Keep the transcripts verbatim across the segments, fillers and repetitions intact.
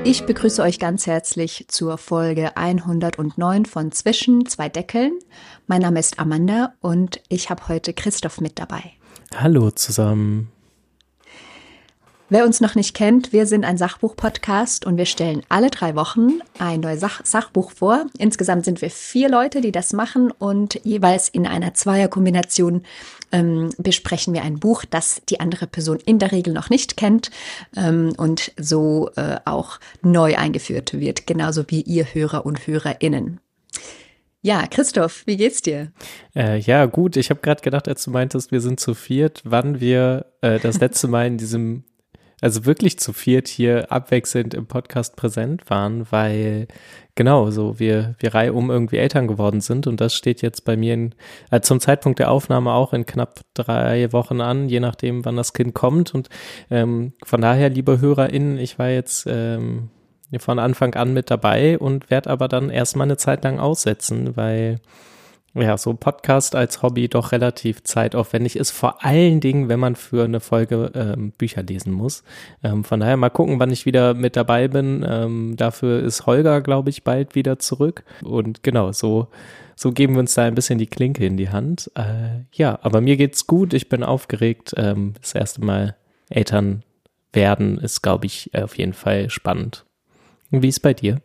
Ich begrüße euch ganz herzlich zur Folge hundertneun von Zwischen zwei Deckeln. Mein Name ist Amanda und ich habe heute Christoph mit dabei. Hallo zusammen. Wer uns noch nicht kennt, wir sind ein Sachbuch-Podcast und wir stellen alle drei Wochen ein neues Sach- Sachbuch vor. Insgesamt sind wir vier Leute, die das machen und jeweils in einer Zweierkombination ähm, besprechen wir ein Buch, das die andere Person in der Regel noch nicht kennt ähm, und so äh, auch neu eingeführt wird, genauso wie ihr Hörer und HörerInnen. Ja, Christoph, wie geht's dir? Äh, ja, gut. Ich habe gerade gedacht, als du meintest, wir sind zu viert, wann wir äh, das letzte Mal in diesem also wirklich zu viert hier abwechselnd im Podcast präsent waren, weil genau so wir wir reihum irgendwie Eltern geworden sind und das steht jetzt bei mir in, äh, zum Zeitpunkt der Aufnahme auch in knapp drei Wochen an, je nachdem, wann das Kind kommt und ähm, von daher, liebe HörerInnen, ich war jetzt ähm, von Anfang an mit dabei und werde aber dann erstmal eine Zeit lang aussetzen, weil ja, so ein Podcast als Hobby doch relativ zeitaufwendig ist, vor allen Dingen, wenn man für eine Folge ähm, Bücher lesen muss. Ähm, von daher mal gucken, wann ich wieder mit dabei bin. Ähm, dafür ist Holger, glaube ich, bald wieder zurück. Und genau, so, so geben wir uns da ein bisschen die Klinke in die Hand. Äh, ja, aber mir geht's gut, ich bin aufgeregt. Ähm, das erste Mal Eltern werden ist, glaube ich, auf jeden Fall spannend. Und wie ist bei dir?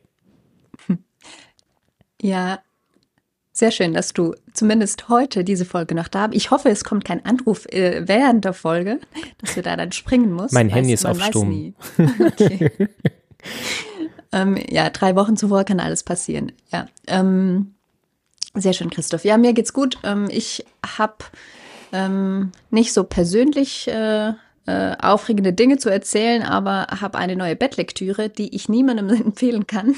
Ja, sehr schön, dass du zumindest heute diese Folge noch da bist. Ich hoffe, es kommt kein Anruf äh, während der Folge, dass du da dann springen musst. Mein weiß, Handy ist man auf weiß Stumm. Nie. Okay. ähm, ja, drei Wochen zuvor kann alles passieren. Ja, ähm, sehr schön, Christoph. Ja, mir geht's gut. Ähm, ich habe ähm, nicht so persönlich äh, äh, aufregende Dinge zu erzählen, aber habe eine neue Bettlektüre, die ich niemandem empfehlen kann.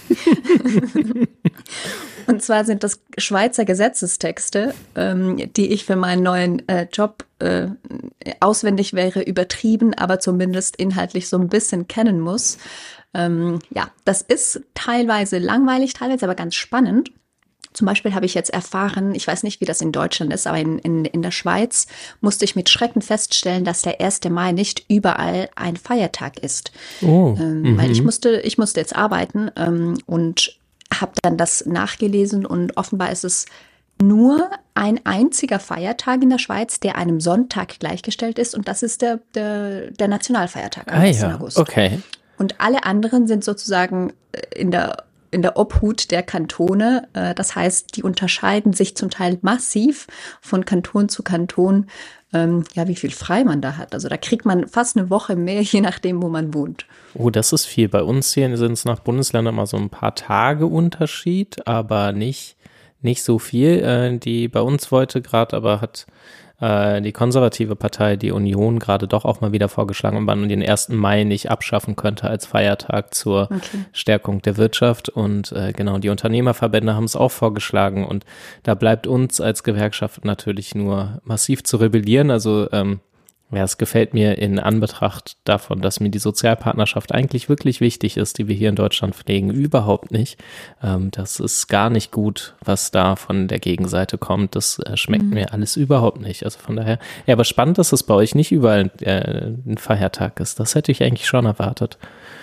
Und zwar sind das Schweizer Gesetzestexte, ähm, die ich für meinen neuen äh, Job äh, auswendig wäre übertrieben, aber zumindest inhaltlich so ein bisschen kennen muss. Ähm, ja, das ist teilweise langweilig, teilweise aber ganz spannend. Zum Beispiel habe ich jetzt erfahren, ich weiß nicht, wie das in Deutschland ist, aber in, in, in der Schweiz musste ich mit Schrecken feststellen, dass der erste Mai nicht überall ein Feiertag ist. Oh, ähm, mhm. Weil ich musste, ich musste jetzt arbeiten ähm, und habe dann das nachgelesen und offenbar ist es nur ein einziger Feiertag in der Schweiz, der einem Sonntag gleichgestellt ist und das ist der, der, der Nationalfeiertag am Ah ersten ja, August. okay. Und alle anderen sind sozusagen in der in der Obhut der Kantone. Das heißt, die unterscheiden sich zum Teil massiv von Kanton zu Kanton, ähm, ja, wie viel frei man da hat. Also da kriegt man fast eine Woche mehr, je nachdem, wo man wohnt. Oh, das ist viel. Bei uns hier sind es nach Bundesländern mal so ein paar Tage Unterschied, aber nicht, nicht so viel. Äh, die bei uns wollte gerade, aber hat äh, die konservative Partei, die Union, gerade doch auch mal wieder vorgeschlagen, ob man den ersten Mai nicht abschaffen könnte als Feiertag zur Okay. Stärkung der Wirtschaft. Und äh, genau, die Unternehmerverbände haben es auch vorgeschlagen. Und da bleibt uns als Gewerkschaft natürlich nur massiv zu rebellieren. Also ähm, ja, es gefällt mir in Anbetracht davon, dass mir die Sozialpartnerschaft eigentlich wirklich wichtig ist, die wir hier in Deutschland pflegen, überhaupt nicht. Ähm, das ist gar nicht gut, was da von der Gegenseite kommt. Das äh, schmeckt mhm. mir alles überhaupt nicht. Also von daher, ja, aber spannend, dass es bei euch nicht überall äh, ein Feiertag ist. Das hätte ich eigentlich schon erwartet.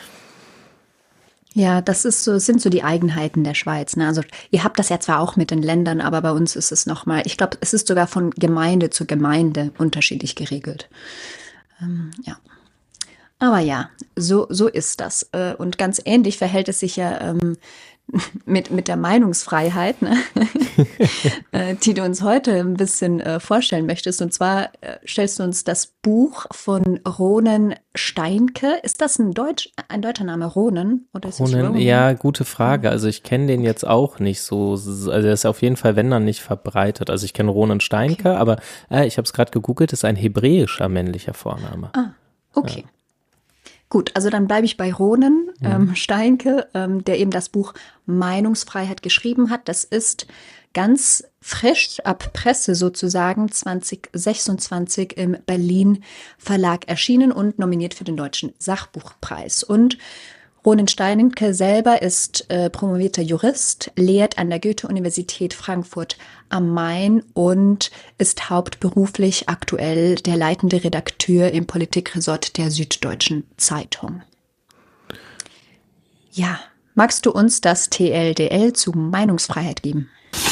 Ja, das ist so, sind so die Eigenheiten der Schweiz. Ne? Also ihr habt das ja zwar auch mit den Ländern, aber bei uns ist es nochmal, ich glaube, es ist sogar von Gemeinde zu Gemeinde unterschiedlich geregelt. Ähm, ja. Aber ja, so, so ist das. Äh, Und ganz ähnlich verhält es sich ja ähm, mit, mit der Meinungsfreiheit, ne? äh, die du uns heute ein bisschen äh, vorstellen möchtest. Und zwar äh, stellst du uns das Buch von Ronen Steinke. Ist das ein Deutsch, ein deutscher Name, Ronen? Oder ist es Ronen, Ronen? ja, gute Frage. Also ich kenne den jetzt auch nicht so, also er ist auf jeden Fall, wenn dann nicht verbreitet. Also ich kenne Ronen Steinke, Okay. aber äh, ich habe es gerade gegoogelt, ist ein hebräischer männlicher Vorname. Ah, okay. Ja. Gut, also dann bleibe ich bei Ronen ähm, Steinke, ähm, der eben das Buch Meinungsfreiheit geschrieben hat. Das ist ganz frisch ab Presse sozusagen zwanzig sechsundzwanzig im Berlin Verlag erschienen und nominiert für den Deutschen Sachbuchpreis. Und Ronen Steinke selber ist äh, promovierter Jurist, lehrt an der Goethe-Universität Frankfurt am Main und ist hauptberuflich aktuell der leitende Redakteur im Politikressort der Süddeutschen Zeitung. Ja, magst du uns das T L D L zu Meinungsfreiheit geben?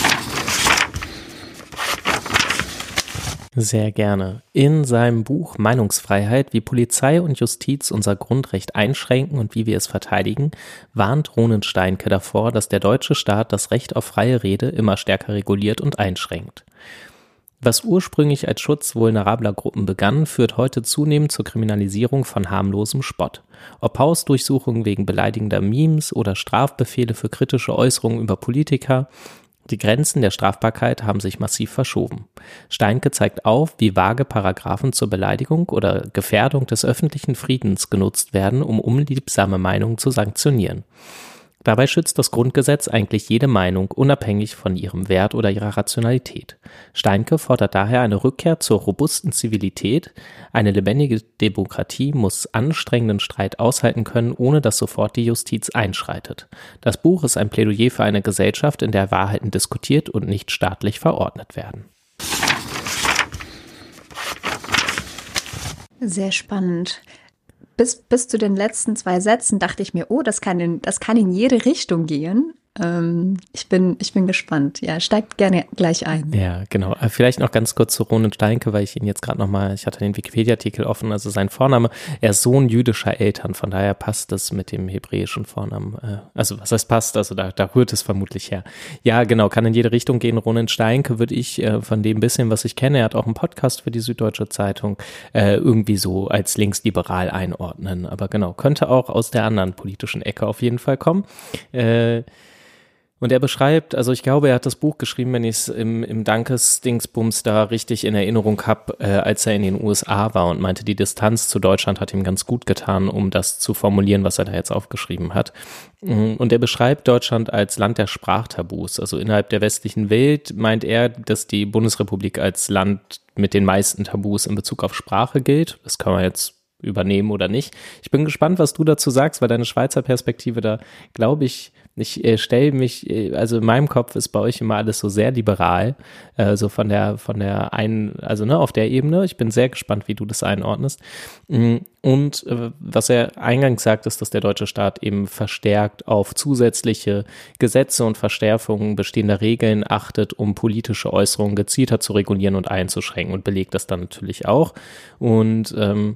Sehr gerne. In seinem Buch Meinungsfreiheit, wie Polizei und Justiz unser Grundrecht einschränken und wie wir es verteidigen, warnt Ronen Steinke davor, dass der deutsche Staat das Recht auf freie Rede immer stärker reguliert und einschränkt. Was ursprünglich als Schutz vulnerabler Gruppen begann, führt heute zunehmend zur Kriminalisierung von harmlosem Spott. Ob Hausdurchsuchungen wegen beleidigender Memes oder Strafbefehle für kritische Äußerungen über Politiker, die Grenzen der Strafbarkeit haben sich massiv verschoben. Steinke zeigt auf, wie vage Paragraphen zur Beleidigung oder Gefährdung des öffentlichen Friedens genutzt werden, um unliebsame Meinungen zu sanktionieren. Dabei schützt das Grundgesetz eigentlich jede Meinung, unabhängig von ihrem Wert oder ihrer Rationalität. Steinke fordert daher eine Rückkehr zur robusten Zivilität. Eine lebendige Demokratie muss anstrengenden Streit aushalten können, ohne dass sofort die Justiz einschreitet. Das Buch ist ein Plädoyer für eine Gesellschaft, in der Wahrheiten diskutiert und nicht staatlich verordnet werden. Sehr spannend. Bis, bis zu den letzten zwei Sätzen dachte ich mir, oh, das kann in, das kann in jede Richtung gehen. Ähm, ich bin, ich bin gespannt. Ja, steigt gerne gleich ein. Ja, genau. Vielleicht noch ganz kurz zu Ronen Steinke, weil ich ihn jetzt gerade nochmal, ich hatte den Wikipedia-Artikel offen, also sein Vorname, er ist Sohn jüdischer Eltern, von daher passt das mit dem hebräischen Vornamen. Also was heißt passt, also da, da rührt es vermutlich her. Ja, genau, kann in jede Richtung gehen. Ronen Steinke würde ich von dem bisschen, was ich kenne, er hat auch einen Podcast für die Süddeutsche Zeitung, irgendwie so als linksliberal einordnen. Aber genau, könnte auch aus der anderen politischen Ecke auf jeden Fall kommen. Äh, Und er beschreibt, also ich glaube, er hat das Buch geschrieben, wenn ich es im, im Dankes-Dingsbums da richtig in Erinnerung habe, äh, als er in den U S A war und meinte, die Distanz zu Deutschland hat ihm ganz gut getan, um das zu formulieren, was er da jetzt aufgeschrieben hat. Und er beschreibt Deutschland als Land der Sprachtabus. Also innerhalb der westlichen Welt meint er, dass die Bundesrepublik als Land mit den meisten Tabus in Bezug auf Sprache gilt. Das kann man jetzt übernehmen oder nicht. Ich bin gespannt, was du dazu sagst, weil deine Schweizer Perspektive da, glaube ich, ich äh, stelle mich, äh, also in meinem Kopf ist bei euch immer alles so sehr liberal, äh, so von der, von der einen, also ne, auf der Ebene. Ich bin sehr gespannt, wie du das einordnest. Und äh, was er eingangs sagt, ist, dass der deutsche Staat eben verstärkt auf zusätzliche Gesetze und Verstärkungen bestehender Regeln achtet, um politische Äußerungen gezielter zu regulieren und einzuschränken, und belegt das dann natürlich auch. Und ähm,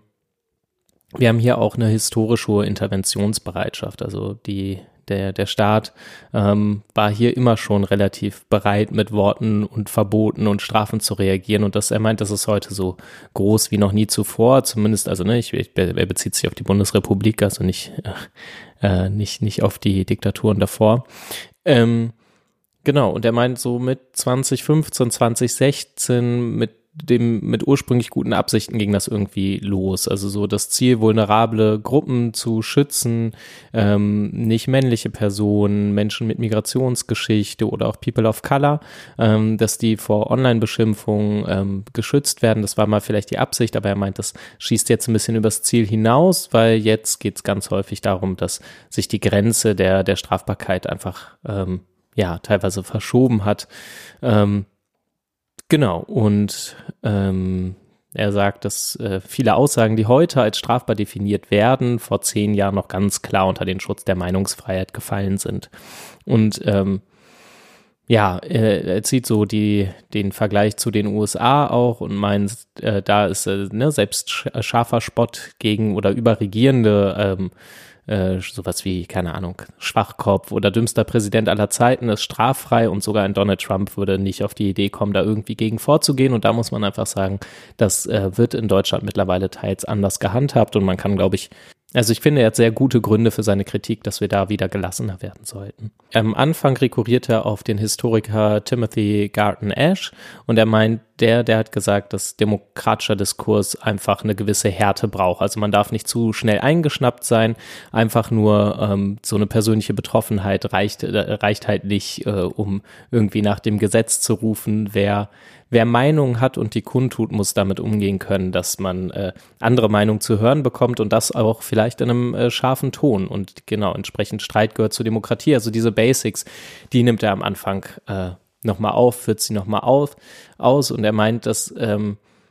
wir haben hier auch eine historisch hohe Interventionsbereitschaft, also die Der, der Staat ähm, war hier immer schon relativ bereit, mit Worten und Verboten und Strafen zu reagieren, und das, er meint, das ist heute so groß wie noch nie zuvor, zumindest, also ne, ich, ich, er bezieht sich auf die Bundesrepublik, also nicht, äh, nicht, nicht auf die Diktaturen davor. Ähm, genau, und er meint, so mit zwanzig fünfzehn, zwanzig sechzehn, mit dem mit ursprünglich guten Absichten ging das irgendwie los. Also so das Ziel, vulnerable Gruppen zu schützen, ähm, nicht männliche Personen, Menschen mit Migrationsgeschichte oder auch People of Color, ähm, dass die vor Online-Beschimpfungen ähm, geschützt werden. Das war mal vielleicht die Absicht, aber er meint, das schießt jetzt ein bisschen übers Ziel hinaus, weil jetzt geht es ganz häufig darum, dass sich die Grenze der, der Strafbarkeit einfach ähm, ja teilweise verschoben hat. Ähm, Genau, und ähm, er sagt, dass äh, viele Aussagen, die heute als strafbar definiert werden, vor zehn Jahren noch ganz klar unter den Schutz der Meinungsfreiheit gefallen sind. Und ähm, ja, er, er zieht so die, den Vergleich zu den U S A auch und meint, äh, da ist äh, ne, selbst sch- scharfer Spott gegen oder über Regierende, ähm, Äh, sowas wie, keine Ahnung, Schwachkopf oder dümmster Präsident aller Zeiten ist straffrei, und sogar ein Donald Trump würde nicht auf die Idee kommen, da irgendwie gegen vorzugehen, und da muss man einfach sagen, das äh, wird in Deutschland mittlerweile teils anders gehandhabt, und man kann, glaube ich, also ich finde, er hat sehr gute Gründe für seine Kritik, dass wir da wieder gelassener werden sollten. Am Anfang rekurriert er auf den Historiker Timothy Garton Ash, und er meint, der, der hat gesagt, dass demokratischer Diskurs einfach eine gewisse Härte braucht. Also man darf nicht zu schnell eingeschnappt sein, einfach nur ähm, so eine persönliche Betroffenheit reicht, äh, reicht halt nicht, äh, um irgendwie nach dem Gesetz zu rufen. Wer Wer Meinung hat und die kundtut, muss damit umgehen können, dass man äh, andere Meinungen zu hören bekommt, und das auch vielleicht in einem äh, scharfen Ton. Und genau, entsprechend Streit gehört zur Demokratie. Also diese Basics, die nimmt er am Anfang äh, nochmal auf, führt sie nochmal auf, aus, und er meint, dass ähm,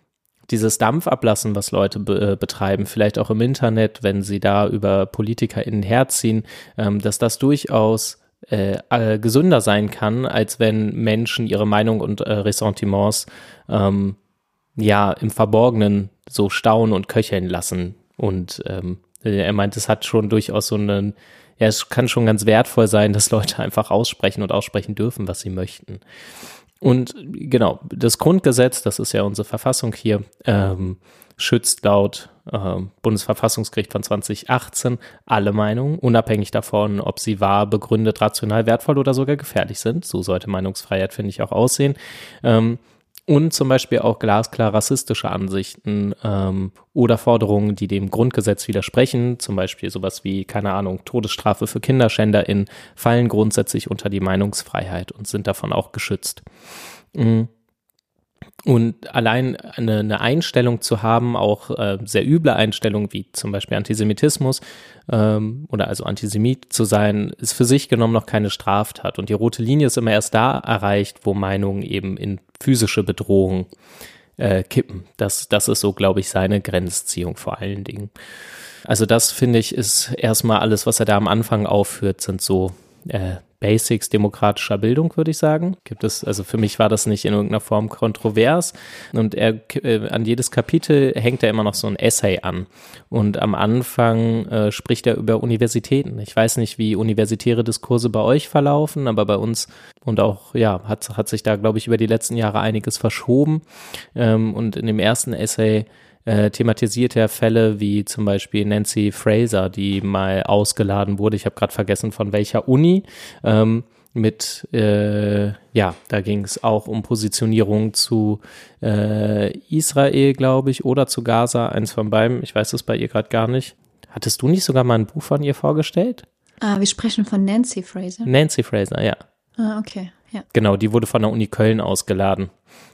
dieses Dampfablassen, was Leute be- äh, betreiben, vielleicht auch im Internet, wenn sie da über PolitikerInnen herziehen, ähm, dass das durchaus äh, äh, gesünder sein kann, als wenn Menschen ihre Meinung und äh, Ressentiments ähm, ja im Verborgenen so stauen und köcheln lassen. Und ähm, er meint, es hat schon durchaus so einen, ja, es kann schon ganz wertvoll sein, dass Leute einfach aussprechen und aussprechen dürfen, was sie möchten. Und genau, das Grundgesetz, das ist ja unsere Verfassung hier, ähm, schützt laut äh, Bundesverfassungsgericht von zwanzig achtzehn alle Meinungen, unabhängig davon, ob sie wahr, begründet, rational, wertvoll oder sogar gefährlich sind. So sollte Meinungsfreiheit, finde ich, auch aussehen. Ähm, Und zum Beispiel auch glasklar rassistische Ansichten ähm, oder Forderungen, die dem Grundgesetz widersprechen, zum Beispiel sowas wie, keine Ahnung, Todesstrafe für KinderschänderInnen, fallen grundsätzlich unter die Meinungsfreiheit und sind davon auch geschützt. Mhm. Und allein eine, eine Einstellung zu haben, auch äh, sehr üble Einstellungen wie zum Beispiel Antisemitismus ähm, oder also Antisemit zu sein, ist für sich genommen noch keine Straftat. Und die rote Linie ist immer erst da erreicht, wo Meinungen eben in physische Bedrohung äh, kippen. Das, das ist so, glaube ich, seine Grenzziehung vor allen Dingen. Also das, finde ich, ist erstmal alles, was er da am Anfang aufführt, sind so äh, Basics demokratischer Bildung, würde ich sagen. Gibt es, also für mich war das nicht in irgendeiner Form kontrovers. Und er äh, an jedes Kapitel hängt er immer noch so ein Essay an. Und am Anfang äh, spricht er über Universitäten. Ich weiß nicht, wie universitäre Diskurse bei euch verlaufen, aber bei uns und auch, ja, hat, hat sich da, glaube ich, über die letzten Jahre einiges verschoben. Ähm, und in dem ersten Essay Äh, thematisiert er Fälle wie zum Beispiel Nancy Fraser, die mal ausgeladen wurde. Ich habe gerade vergessen, von welcher Uni. Ähm, mit, äh, ja, da ging es auch um Positionierung zu äh, Israel, glaube ich, oder zu Gaza, eins von beiden. Ich weiß es bei ihr gerade gar nicht. Hattest du nicht sogar mal ein Buch von ihr vorgestellt? Ah, wir sprechen von Nancy Fraser. Nancy Fraser, ja. Ah, okay, ja. Genau, die wurde von der Uni Köln ausgeladen,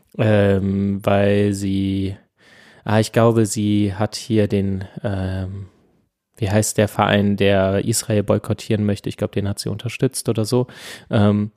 ähm, weil sie Ah, ich glaube, sie hat hier den, ähm, wie heißt der Verein, der Israel boykottieren möchte? Ich glaube, den hat sie unterstützt oder so. Ähm,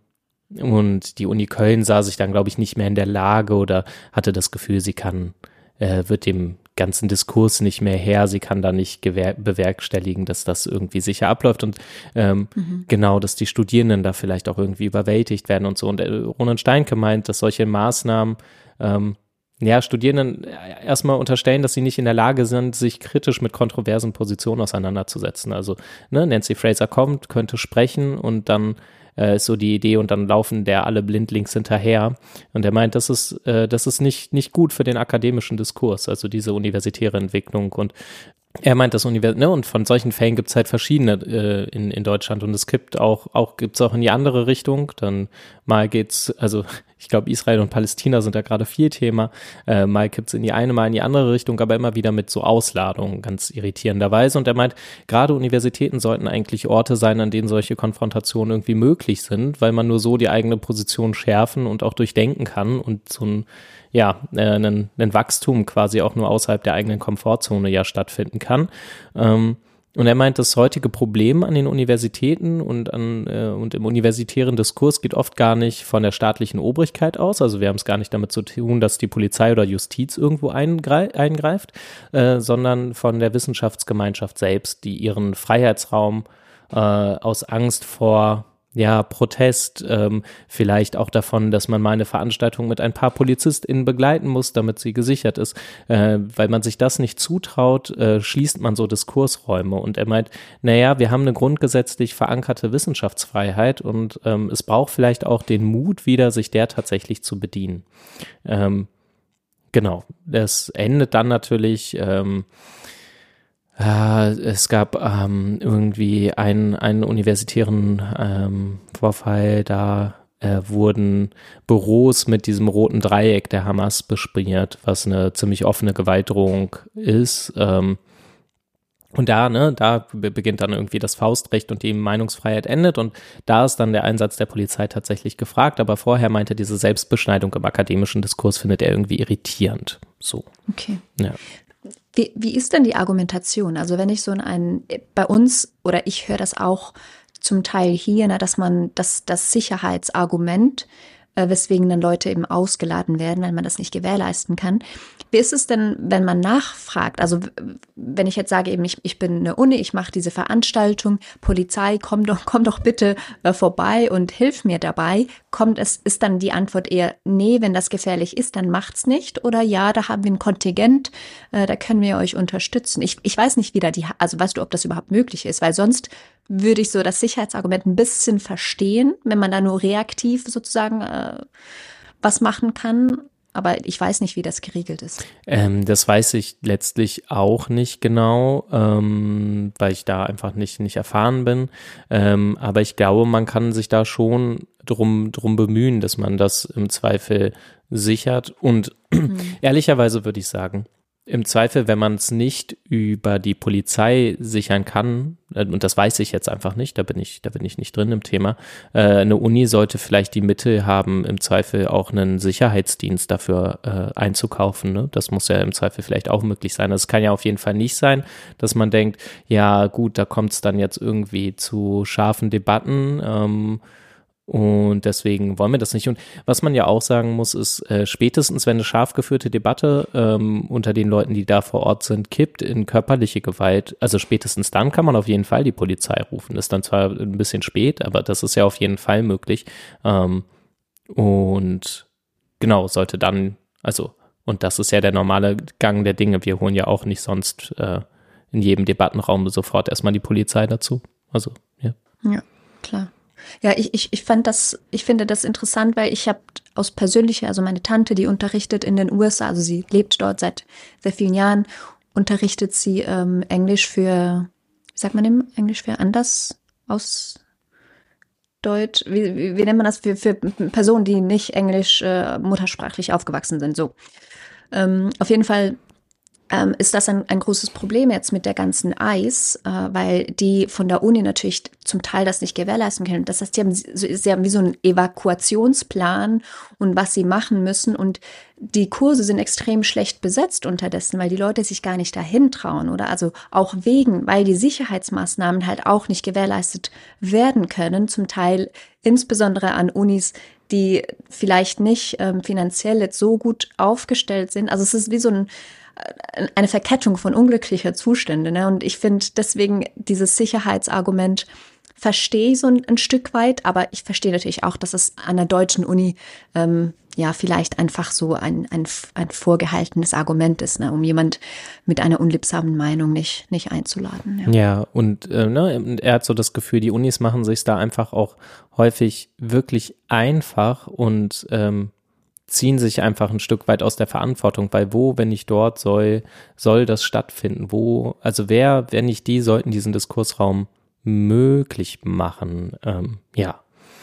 und die Uni Köln sah sich dann, glaube ich, nicht mehr in der Lage oder hatte das Gefühl, sie kann, äh, wird dem ganzen Diskurs nicht mehr her, sie kann da nicht gewer- bewerkstelligen, dass das irgendwie sicher abläuft und ähm, mhm. genau, dass die Studierenden da vielleicht auch irgendwie überwältigt werden und so. Und äh, Ronan Steinke meint, dass solche Maßnahmen ähm, ja, Studierenden erstmal unterstellen, dass sie nicht in der Lage sind, sich kritisch mit kontroversen Positionen auseinanderzusetzen. Also ne, Nancy Fraser kommt, könnte sprechen und dann äh, ist so die Idee und dann laufen der alle blindlings hinterher. Und er meint, das ist, äh, das ist nicht, nicht gut für den akademischen Diskurs, also diese universitäre Entwicklung. Und er meint, das Univers- ne, und von solchen Fällen gibt es halt verschiedene äh, in, in Deutschland und es gibt auch, auch gibt es auch in die andere Richtung. Dann mal geht's, also ich glaube, Israel und Palästina sind da gerade viel Thema. Äh, mal gibt's in die eine, mal in die andere Richtung, aber immer wieder mit so Ausladungen, ganz irritierenderweise. Und er meint, gerade Universitäten sollten eigentlich Orte sein, an denen solche Konfrontationen irgendwie möglich sind, weil man nur so die eigene Position schärfen und auch durchdenken kann und so ein ja, äh, ein, ein Wachstum quasi auch nur außerhalb der eigenen Komfortzone ja stattfinden kann. Ähm, und er meint, das heutige Problem an den Universitäten und, an, äh, und im universitären Diskurs geht oft gar nicht von der staatlichen Obrigkeit aus. Also wir haben es gar nicht damit zu tun, dass die Polizei oder Justiz irgendwo eingreif, eingreift, äh, sondern von der Wissenschaftsgemeinschaft selbst, die ihren Freiheitsraum äh, aus Angst vor ja, Protest, ähm, vielleicht auch davon, dass man mal eine Veranstaltung mit ein paar PolizistInnen begleiten muss, damit sie gesichert ist. Äh, weil man sich das nicht zutraut, äh, schließt man so Diskursräume. Und er meint, naja, wir haben eine grundgesetzlich verankerte Wissenschaftsfreiheit und ähm, es braucht vielleicht auch den Mut wieder, sich der tatsächlich zu bedienen. Ähm, genau, das endet dann natürlich ähm, Äh, es gab ähm, irgendwie einen, einen universitären ähm, Vorfall, da äh, wurden Büros mit diesem roten Dreieck der Hamas besprüht, was eine ziemlich offene Gewaltdrohung ist. Ähm, und da, ne, da beginnt dann irgendwie das Faustrecht und die Meinungsfreiheit endet und da ist dann der Einsatz der Polizei tatsächlich gefragt, aber vorher meinte, diese Selbstbeschneidung im akademischen Diskurs findet er irgendwie irritierend. So. Okay. Ja. Wie, wie ist denn die Argumentation? Also wenn ich so in einen, bei uns, oder ich höre das auch zum Teil hier, ne, dass man das, das Sicherheitsargument äh, weswegen dann Leute eben ausgeladen werden, wenn man das nicht gewährleisten kann. Wie ist es denn, wenn man nachfragt? Also wenn ich jetzt sage, eben ich, ich bin eine Uni, ich mache diese Veranstaltung, Polizei, komm doch, komm doch bitte äh, vorbei und hilf mir dabei. Kommt es, ist dann die Antwort eher, nee, wenn das gefährlich ist, dann macht's nicht? Oder ja, da haben wir ein Kontingent, äh, da können wir euch unterstützen. Ich, ich weiß nicht, wie da die, also weißt du, ob das überhaupt möglich ist, weil sonst würde ich so das Sicherheitsargument ein bisschen verstehen, wenn man da nur reaktiv sozusagen äh, was machen kann. Aber ich weiß nicht, wie das geregelt ist. Ähm, das weiß ich letztlich auch nicht genau, ähm, weil ich da einfach nicht, nicht erfahren bin. Ähm, aber ich glaube, man kann sich da schon drum, drum bemühen, dass man das im Zweifel sichert. Und mhm. ehrlicherweise würde ich sagen, im Zweifel, wenn man es nicht über die Polizei sichern kann, und das weiß ich jetzt einfach nicht, da bin ich, da bin ich nicht drin im Thema, äh, eine Uni sollte vielleicht die Mittel haben, im Zweifel auch einen Sicherheitsdienst dafür äh, einzukaufen. Ne? Das muss ja im Zweifel vielleicht auch möglich sein. Das kann ja auf jeden Fall nicht sein, dass man denkt, ja gut, da kommt es dann jetzt irgendwie zu scharfen Debatten, ähm, und deswegen wollen wir das nicht. Und was man ja auch sagen muss, ist, äh, spätestens wenn eine scharf geführte Debatte ähm, unter den Leuten, die da vor Ort sind, kippt in körperliche Gewalt, also spätestens dann kann man auf jeden Fall die Polizei rufen. Das ist dann zwar ein bisschen spät, aber das ist ja auf jeden Fall möglich. Ähm, und genau, sollte dann, also, und das ist ja der normale Gang der Dinge. Wir holen ja auch nicht sonst äh, in jedem Debattenraum sofort erstmal die Polizei dazu. Also, ja. Ja, klar. Ja, ich, ich, ich fand das, ich finde das interessant, weil ich habe aus persönlicher, also meine Tante, die unterrichtet in den U S A, also sie lebt dort seit sehr vielen Jahren, unterrichtet sie ähm, Englisch für, wie sagt man dem, Englisch für anders aus Deutsch, wie, wie, wie nennt man das, für, für Personen, die nicht englisch äh, muttersprachlich aufgewachsen sind, so. Ähm, auf jeden Fall Ähm, ist das ein, ein großes Problem jetzt mit der ganzen Eis, äh, weil die von der Uni natürlich zum Teil das nicht gewährleisten können. Das heißt, sie haben, sie haben wie so einen Evakuationsplan und was sie machen müssen. Und die Kurse sind extrem schlecht besetzt unterdessen, weil die Leute sich gar nicht dahin trauen, oder? Also auch wegen, weil die Sicherheitsmaßnahmen halt auch nicht gewährleistet werden können, zum Teil insbesondere an Unis, die vielleicht nicht ähm, finanziell jetzt so gut aufgestellt sind. Also es ist wie so ein eine Verkettung von unglücklicher Zustände. Ne? Und ich finde deswegen dieses Sicherheitsargument verstehe ich so ein, ein Stück weit, aber ich verstehe natürlich auch, dass es an der deutschen Uni ähm, ja vielleicht einfach so ein, ein, ein vorgehaltenes Argument ist, ne? Um jemand mit einer unliebsamen Meinung nicht, nicht einzuladen. Ja, ja und äh, ne, er hat so das Gefühl, die Unis machen sich da einfach auch häufig wirklich einfach und ähm, ziehen sich einfach ein Stück weit aus der Verantwortung, weil wo, wenn nicht dort, soll, soll das stattfinden? Wo, also wer, wenn nicht die, sollten diesen Diskursraum möglich machen? Ähm, ja.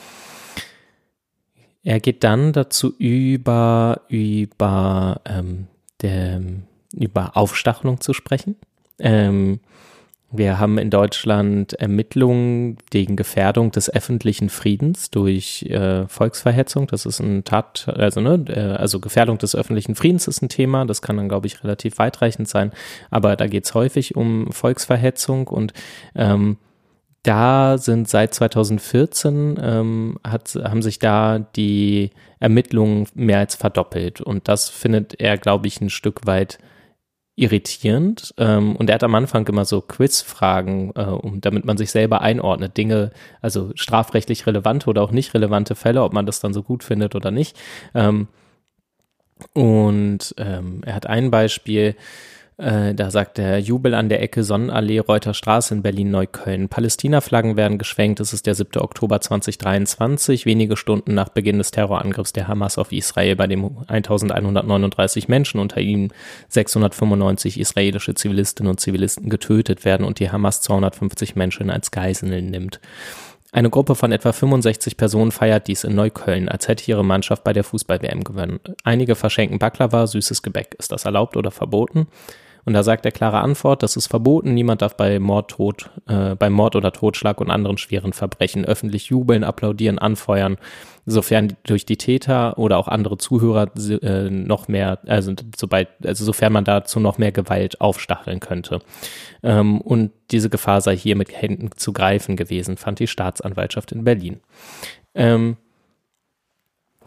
Er geht dann dazu über, über, ähm, der, über Aufstachelung zu sprechen. Ähm, Wir haben in Deutschland Ermittlungen wegen Gefährdung des öffentlichen Friedens durch äh, Volksverhetzung. Das ist ein Tat, also ne, äh, also Gefährdung des öffentlichen Friedens ist ein Thema. Das kann dann, glaube ich, relativ weitreichend sein. Aber da geht es häufig um Volksverhetzung und ähm, da sind seit zweitausendvierzehn ähm, hat, haben sich da die Ermittlungen mehr als verdoppelt. Und das findet er, glaube ich, ein Stück weit irritierend, ähm, und er hat am Anfang immer so Quizfragen, äh, um, damit man sich selber einordnet, Dinge, also strafrechtlich relevante oder auch nicht relevante Fälle, ob man das dann so gut findet oder nicht. Ähm, und ähm, er hat ein Beispiel, äh, da sagt er, Jubel an der Ecke Sonnenallee, Reuter Straße in Berlin-Neukölln. Palästina-Flaggen werden geschwenkt, es ist der siebter Oktober zweitausenddreiundzwanzig, wenige Stunden nach Beginn des Terrorangriffs der Hamas auf Israel, bei dem eintausendeinhundertneununddreißig Menschen, unter ihnen sechshundertfünfundneunzig israelische Zivilistinnen und Zivilisten getötet werden und die Hamas zweihundertfünfzig Menschen als Geiseln nimmt. Eine Gruppe von etwa fünfundsechzig Personen feiert dies in Neukölln, als hätte ihre Mannschaft bei der Fußball-W M gewonnen. Einige verschenken Baklava, süßes Gebäck. Ist das erlaubt oder verboten? Und da sagt er klare Antwort, das ist verboten, niemand darf bei Mord, Tod, äh, bei Mord oder Totschlag und anderen schweren Verbrechen öffentlich jubeln, applaudieren, anfeuern, sofern durch die Täter oder auch andere Zuhörer äh, noch mehr, also sobald, also sofern man dazu noch mehr Gewalt aufstacheln könnte. Ähm, und diese Gefahr sei hier mit Händen zu greifen gewesen, fand die Staatsanwaltschaft in Berlin. Ähm,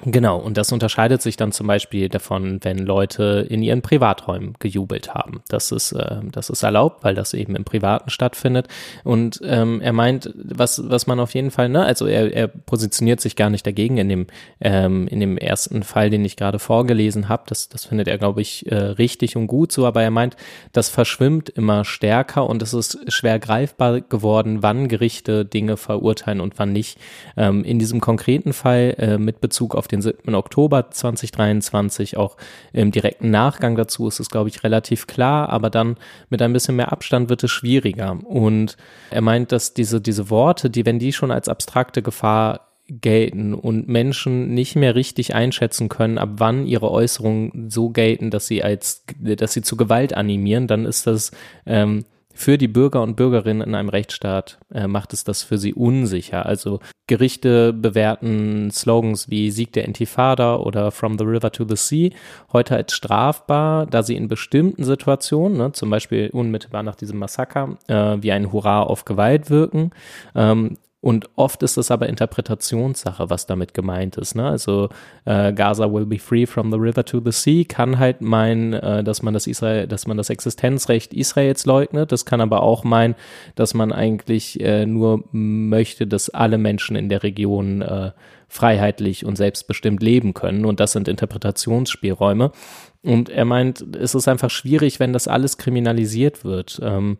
Genau, und das unterscheidet sich dann zum Beispiel davon, wenn Leute in ihren Privaträumen gejubelt haben. Das ist, äh, das ist erlaubt, weil das eben im Privaten stattfindet. Und ähm, er meint, was, was man auf jeden Fall, ne, also er, er positioniert sich gar nicht dagegen in dem, ähm, in dem ersten Fall, den ich gerade vorgelesen habe. Das, das findet er, glaube ich, äh, richtig und gut so, aber er meint, das verschwimmt immer stärker und es ist schwer greifbar geworden, wann Gerichte Dinge verurteilen und wann nicht. Ähm, in diesem konkreten Fall äh, mit Bezug auf den siebten Oktober zweitausenddreiundzwanzig, auch im direkten Nachgang dazu ist es, glaube ich, relativ klar, aber dann mit ein bisschen mehr Abstand wird es schwieriger. Und er meint, dass diese, diese Worte, die, wenn die schon als abstrakte Gefahr gelten und Menschen nicht mehr richtig einschätzen können, ab wann ihre Äußerungen so gelten, dass sie als, dass sie zu Gewalt animieren, dann ist das ähm, für die Bürger und Bürgerinnen in einem Rechtsstaat äh, macht es das für sie unsicher. Also Gerichte bewerten Slogans wie Sieg der Intifada oder From the River to the Sea heute als strafbar, da sie in bestimmten Situationen, ne, zum Beispiel unmittelbar nach diesem Massaker, äh, wie ein Hurra auf Gewalt wirken. Ähm, Und oft ist es aber Interpretationssache, was damit gemeint ist. Ne? Also äh, Gaza will be free from the river to the sea kann halt meinen, äh, dass man das Israel, dass man das Existenzrecht Israels leugnet. Das kann aber auch meinen, dass man eigentlich äh, nur möchte, dass alle Menschen in der Region äh, freiheitlich und selbstbestimmt leben können. Und das sind Interpretationsspielräume. Und er meint, es ist einfach schwierig, wenn das alles kriminalisiert wird. Ähm,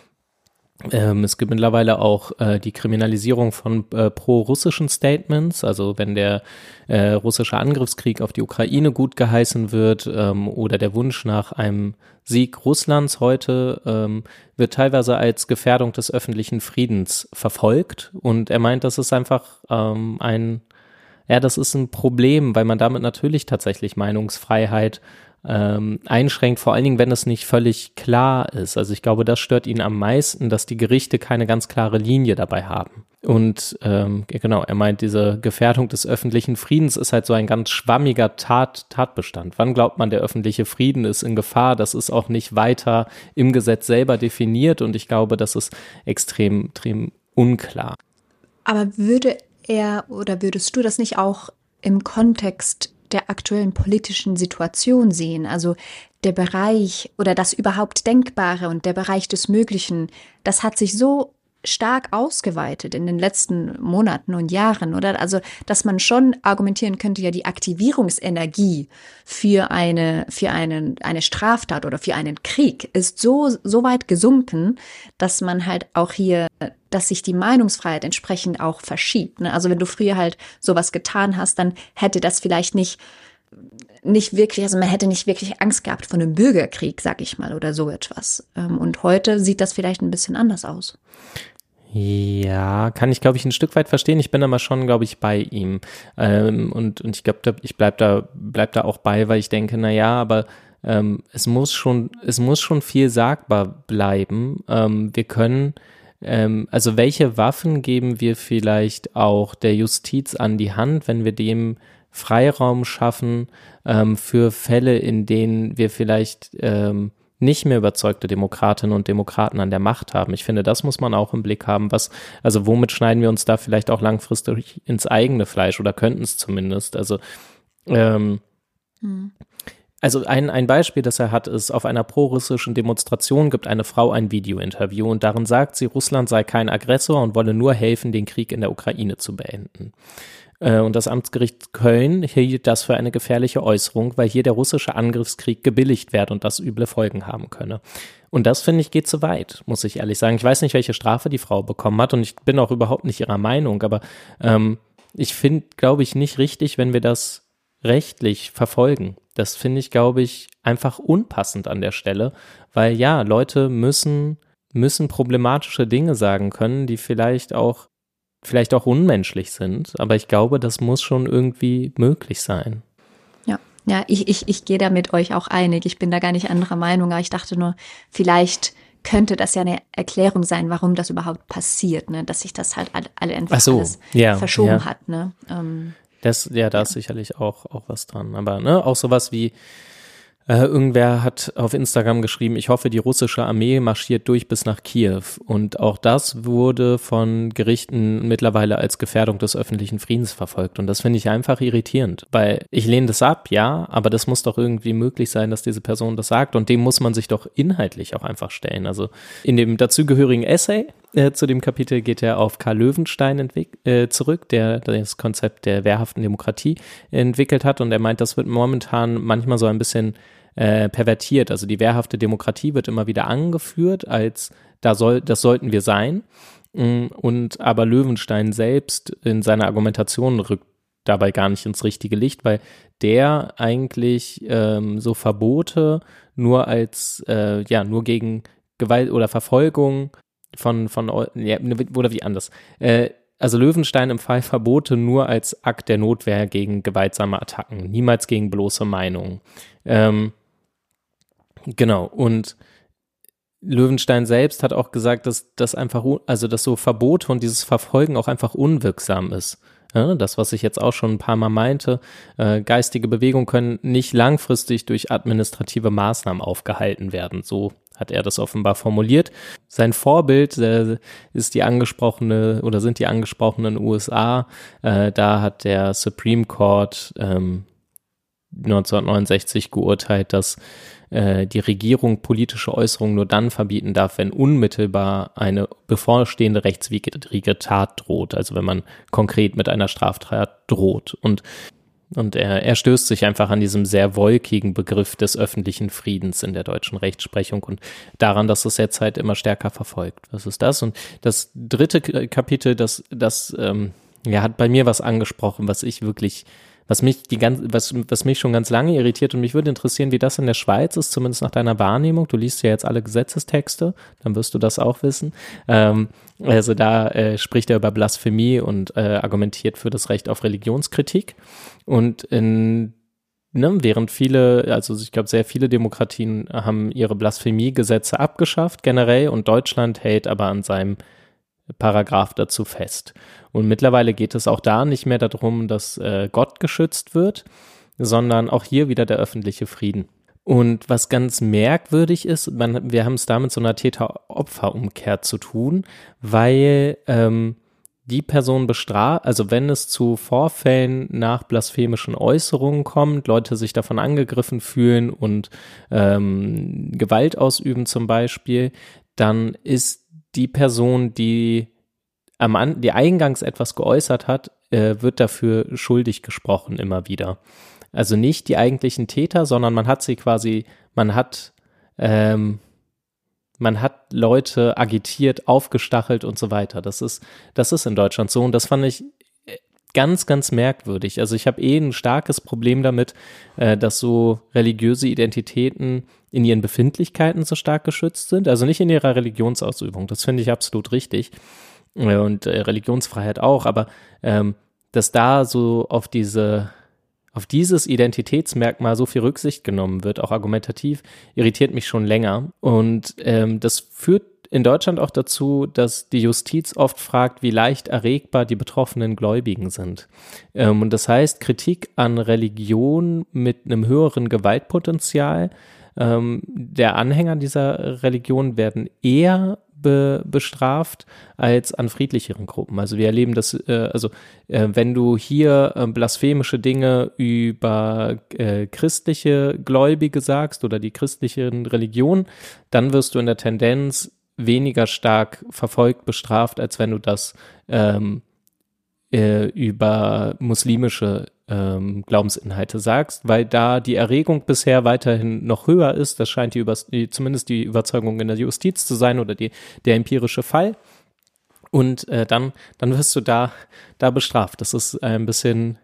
Ähm, es gibt mittlerweile auch äh, die Kriminalisierung von äh, pro-russischen Statements, also wenn der äh, russische Angriffskrieg auf die Ukraine gut geheißen wird ähm, oder der Wunsch nach einem Sieg Russlands heute ähm, wird teilweise als Gefährdung des öffentlichen Friedens verfolgt und er meint, das ist einfach ähm, ein, ja, das ist ein Problem, weil man damit natürlich tatsächlich Meinungsfreiheit Ähm, einschränkt, vor allen Dingen, wenn es nicht völlig klar ist. Also ich glaube, das stört ihn am meisten, dass die Gerichte keine ganz klare Linie dabei haben. Und ähm, genau, er meint, diese Gefährdung des öffentlichen Friedens ist halt so ein ganz schwammiger Tat, Tatbestand. Wann glaubt man, der öffentliche Frieden ist in Gefahr? Das ist auch nicht weiter im Gesetz selber definiert und ich glaube, das ist extrem, extrem unklar. Aber würde er oder würdest du das nicht auch im Kontext der aktuellen politischen Situation sehen, also der Bereich oder das überhaupt Denkbare und der Bereich des Möglichen, das hat sich so stark ausgeweitet in den letzten Monaten und Jahren, oder? Also, dass man schon argumentieren könnte, ja, die Aktivierungsenergie für eine, für einen, eine Straftat oder für einen Krieg ist so, so weit gesunken, dass man halt auch hier, dass sich die Meinungsfreiheit entsprechend auch verschiebt. Ne? Also, wenn du früher halt sowas getan hast, dann hätte das vielleicht nicht nicht wirklich, also man hätte nicht wirklich Angst gehabt vor einem Bürgerkrieg, sag ich mal, oder so etwas. Und heute sieht das vielleicht ein bisschen anders aus. Ja, kann ich, glaube ich, ein Stück weit verstehen. Ich bin aber schon, glaube ich, bei ihm. Ähm, und, und ich glaube, ich bleib da, bleib da auch bei, weil ich denke, na ja, aber ähm, es muss schon, es muss schon viel sagbar bleiben. Ähm, wir können, ähm, also welche Waffen geben wir vielleicht auch der Justiz an die Hand, wenn wir dem Freiraum schaffen ähm, für Fälle, in denen wir vielleicht ähm, nicht mehr überzeugte Demokratinnen und Demokraten an der Macht haben. Ich finde, das muss man auch im Blick haben. Was, also womit schneiden wir uns da vielleicht auch langfristig ins eigene Fleisch oder könnten es zumindest? Also, ähm, hm. also ein, ein Beispiel, das er hat, ist, auf einer pro-russischen Demonstration gibt eine Frau ein Video-Interview und darin sagt sie, Russland sei kein Aggressor und wolle nur helfen, den Krieg in der Ukraine zu beenden. Und das Amtsgericht Köln hielt das für eine gefährliche Äußerung, weil hier der russische Angriffskrieg gebilligt werde und das üble Folgen haben könne. Und das, finde ich, geht zu weit, muss ich ehrlich sagen. Ich weiß nicht, welche Strafe die Frau bekommen hat und ich bin auch überhaupt nicht ihrer Meinung, aber ähm, ich finde, glaube ich, nicht richtig, wenn wir das rechtlich verfolgen. Das finde ich, glaube ich, einfach unpassend an der Stelle, weil ja, Leute müssen, müssen problematische Dinge sagen können, die vielleicht auch vielleicht auch unmenschlich sind, aber ich glaube, das muss schon irgendwie möglich sein. Ja, ja, ich, ich, ich gehe da mit euch auch einig. Ich bin da gar nicht anderer Meinung, aber ich dachte nur, vielleicht könnte das ja eine Erklärung sein, warum das überhaupt passiert, ne? Dass sich das halt alle, alle einfach so, alles ja, verschoben ja. hat. Ne? Ähm, das, ja, da ja. ist sicherlich auch, auch was dran. Aber ne, auch sowas wie Äh, irgendwer hat auf Instagram geschrieben, ich hoffe, die russische Armee marschiert durch bis nach Kiew. Und auch das wurde von Gerichten mittlerweile als Gefährdung des öffentlichen Friedens verfolgt. Und das finde ich einfach irritierend, weil ich lehne das ab, ja, aber das muss doch irgendwie möglich sein, dass diese Person das sagt. Und dem muss man sich doch inhaltlich auch einfach stellen. Also in dem dazugehörigen Essay äh, zu dem Kapitel geht er auf Karl Löwenstein entwick- äh, zurück, der das Konzept der wehrhaften Demokratie entwickelt hat. Und er meint, das wird momentan manchmal so ein bisschen Äh, pervertiert. Also die wehrhafte Demokratie wird immer wieder angeführt, als da soll, das sollten wir sein. Und aber Löwenstein selbst in seiner Argumentation rückt dabei gar nicht ins richtige Licht, weil der eigentlich ähm, so Verbote nur als, äh, ja, nur gegen Gewalt oder Verfolgung von, von ja, oder wie anders. Äh, Also Löwenstein im Fall Verbote nur als Akt der Notwehr gegen gewaltsame Attacken, niemals gegen bloße Meinungen. Ähm, Genau, und Löwenstein selbst hat auch gesagt, dass das einfach, also dass so Verbote und dieses Verfolgen auch einfach unwirksam ist. Ja, das, was ich jetzt auch schon ein paar Mal meinte, äh, geistige Bewegungen können nicht langfristig durch administrative Maßnahmen aufgehalten werden. So hat er das offenbar formuliert. Sein Vorbild äh, ist die angesprochene oder sind die angesprochenen U S A. Äh, da hat der Supreme Court ähm, neunzehnhundertneunundsechzig geurteilt, dass äh, die Regierung politische Äußerungen nur dann verbieten darf, wenn unmittelbar eine bevorstehende rechtswidrige Tat droht, also wenn man konkret mit einer Straftat droht. Und, und er, er stößt sich einfach an diesem sehr wolkigen Begriff des öffentlichen Friedens in der deutschen Rechtsprechung und daran, dass es jetzt halt immer stärker verfolgt. Was ist das? Und das dritte Kapitel, das, das ähm, ja, hat bei mir was angesprochen, was ich wirklich Was mich die ganz, was, was mich schon ganz lange irritiert, und mich würde interessieren, wie das in der Schweiz ist, zumindest nach deiner Wahrnehmung. Du liest ja jetzt alle Gesetzestexte, dann wirst du das auch wissen. Ähm, also da äh, spricht er über Blasphemie und äh, argumentiert für das Recht auf Religionskritik. Und in, ne, während viele, also ich glaube, sehr viele Demokratien haben ihre Blasphemiegesetze abgeschafft generell, und Deutschland hält aber an seinem Paragraph dazu fest. Und mittlerweile geht es auch da nicht mehr darum, dass äh, Gott geschützt wird, sondern auch hier wieder der öffentliche Frieden. Und was ganz merkwürdig ist, man, wir haben es da mit so einer Täter-Opfer-Umkehr zu tun, weil ähm, die Person bestraft, also wenn es zu Vorfällen nach blasphemischen Äußerungen kommt, Leute sich davon angegriffen fühlen und ähm, Gewalt ausüben zum Beispiel, dann ist die Person, die am An- die eingangs etwas geäußert hat, äh, wird dafür schuldig gesprochen immer wieder. Also nicht die eigentlichen Täter, sondern man hat sie quasi, man hat, ähm, man hat Leute agitiert, aufgestachelt und so weiter. Das ist, das ist in Deutschland so, und das fand ich ganz, ganz merkwürdig. Also ich habe eh ein starkes Problem damit, äh, dass so religiöse Identitäten in ihren Befindlichkeiten so stark geschützt sind, also nicht in ihrer Religionsausübung. Das finde ich absolut richtig. Und äh, Religionsfreiheit auch, aber ähm, dass da so auf diese, auf dieses Identitätsmerkmal so viel Rücksicht genommen wird, auch argumentativ, irritiert mich schon länger. Und ähm, das führt in Deutschland auch dazu, dass die Justiz oft fragt, wie leicht erregbar die betroffenen Gläubigen sind. Ähm, und das heißt, Kritik an Religion mit einem höheren Gewaltpotenzial ähm, der Anhänger dieser Religion werden eher Be- bestraft als an friedlicheren Gruppen. Also wir erleben das, äh, also äh, wenn du hier äh, blasphemische Dinge über äh, christliche Gläubige sagst oder die christlichen Religionen, dann wirst du in der Tendenz weniger stark verfolgt, bestraft, als wenn du das ähm, äh, über muslimische ähm, Glaubensinhalte sagst, weil da die Erregung bisher weiterhin noch höher ist. Das scheint die, Über- die zumindest die Überzeugung in der Justiz zu sein oder die, der empirische Fall. Und äh, dann, dann wirst du da, da bestraft. Das ist ein bisschen,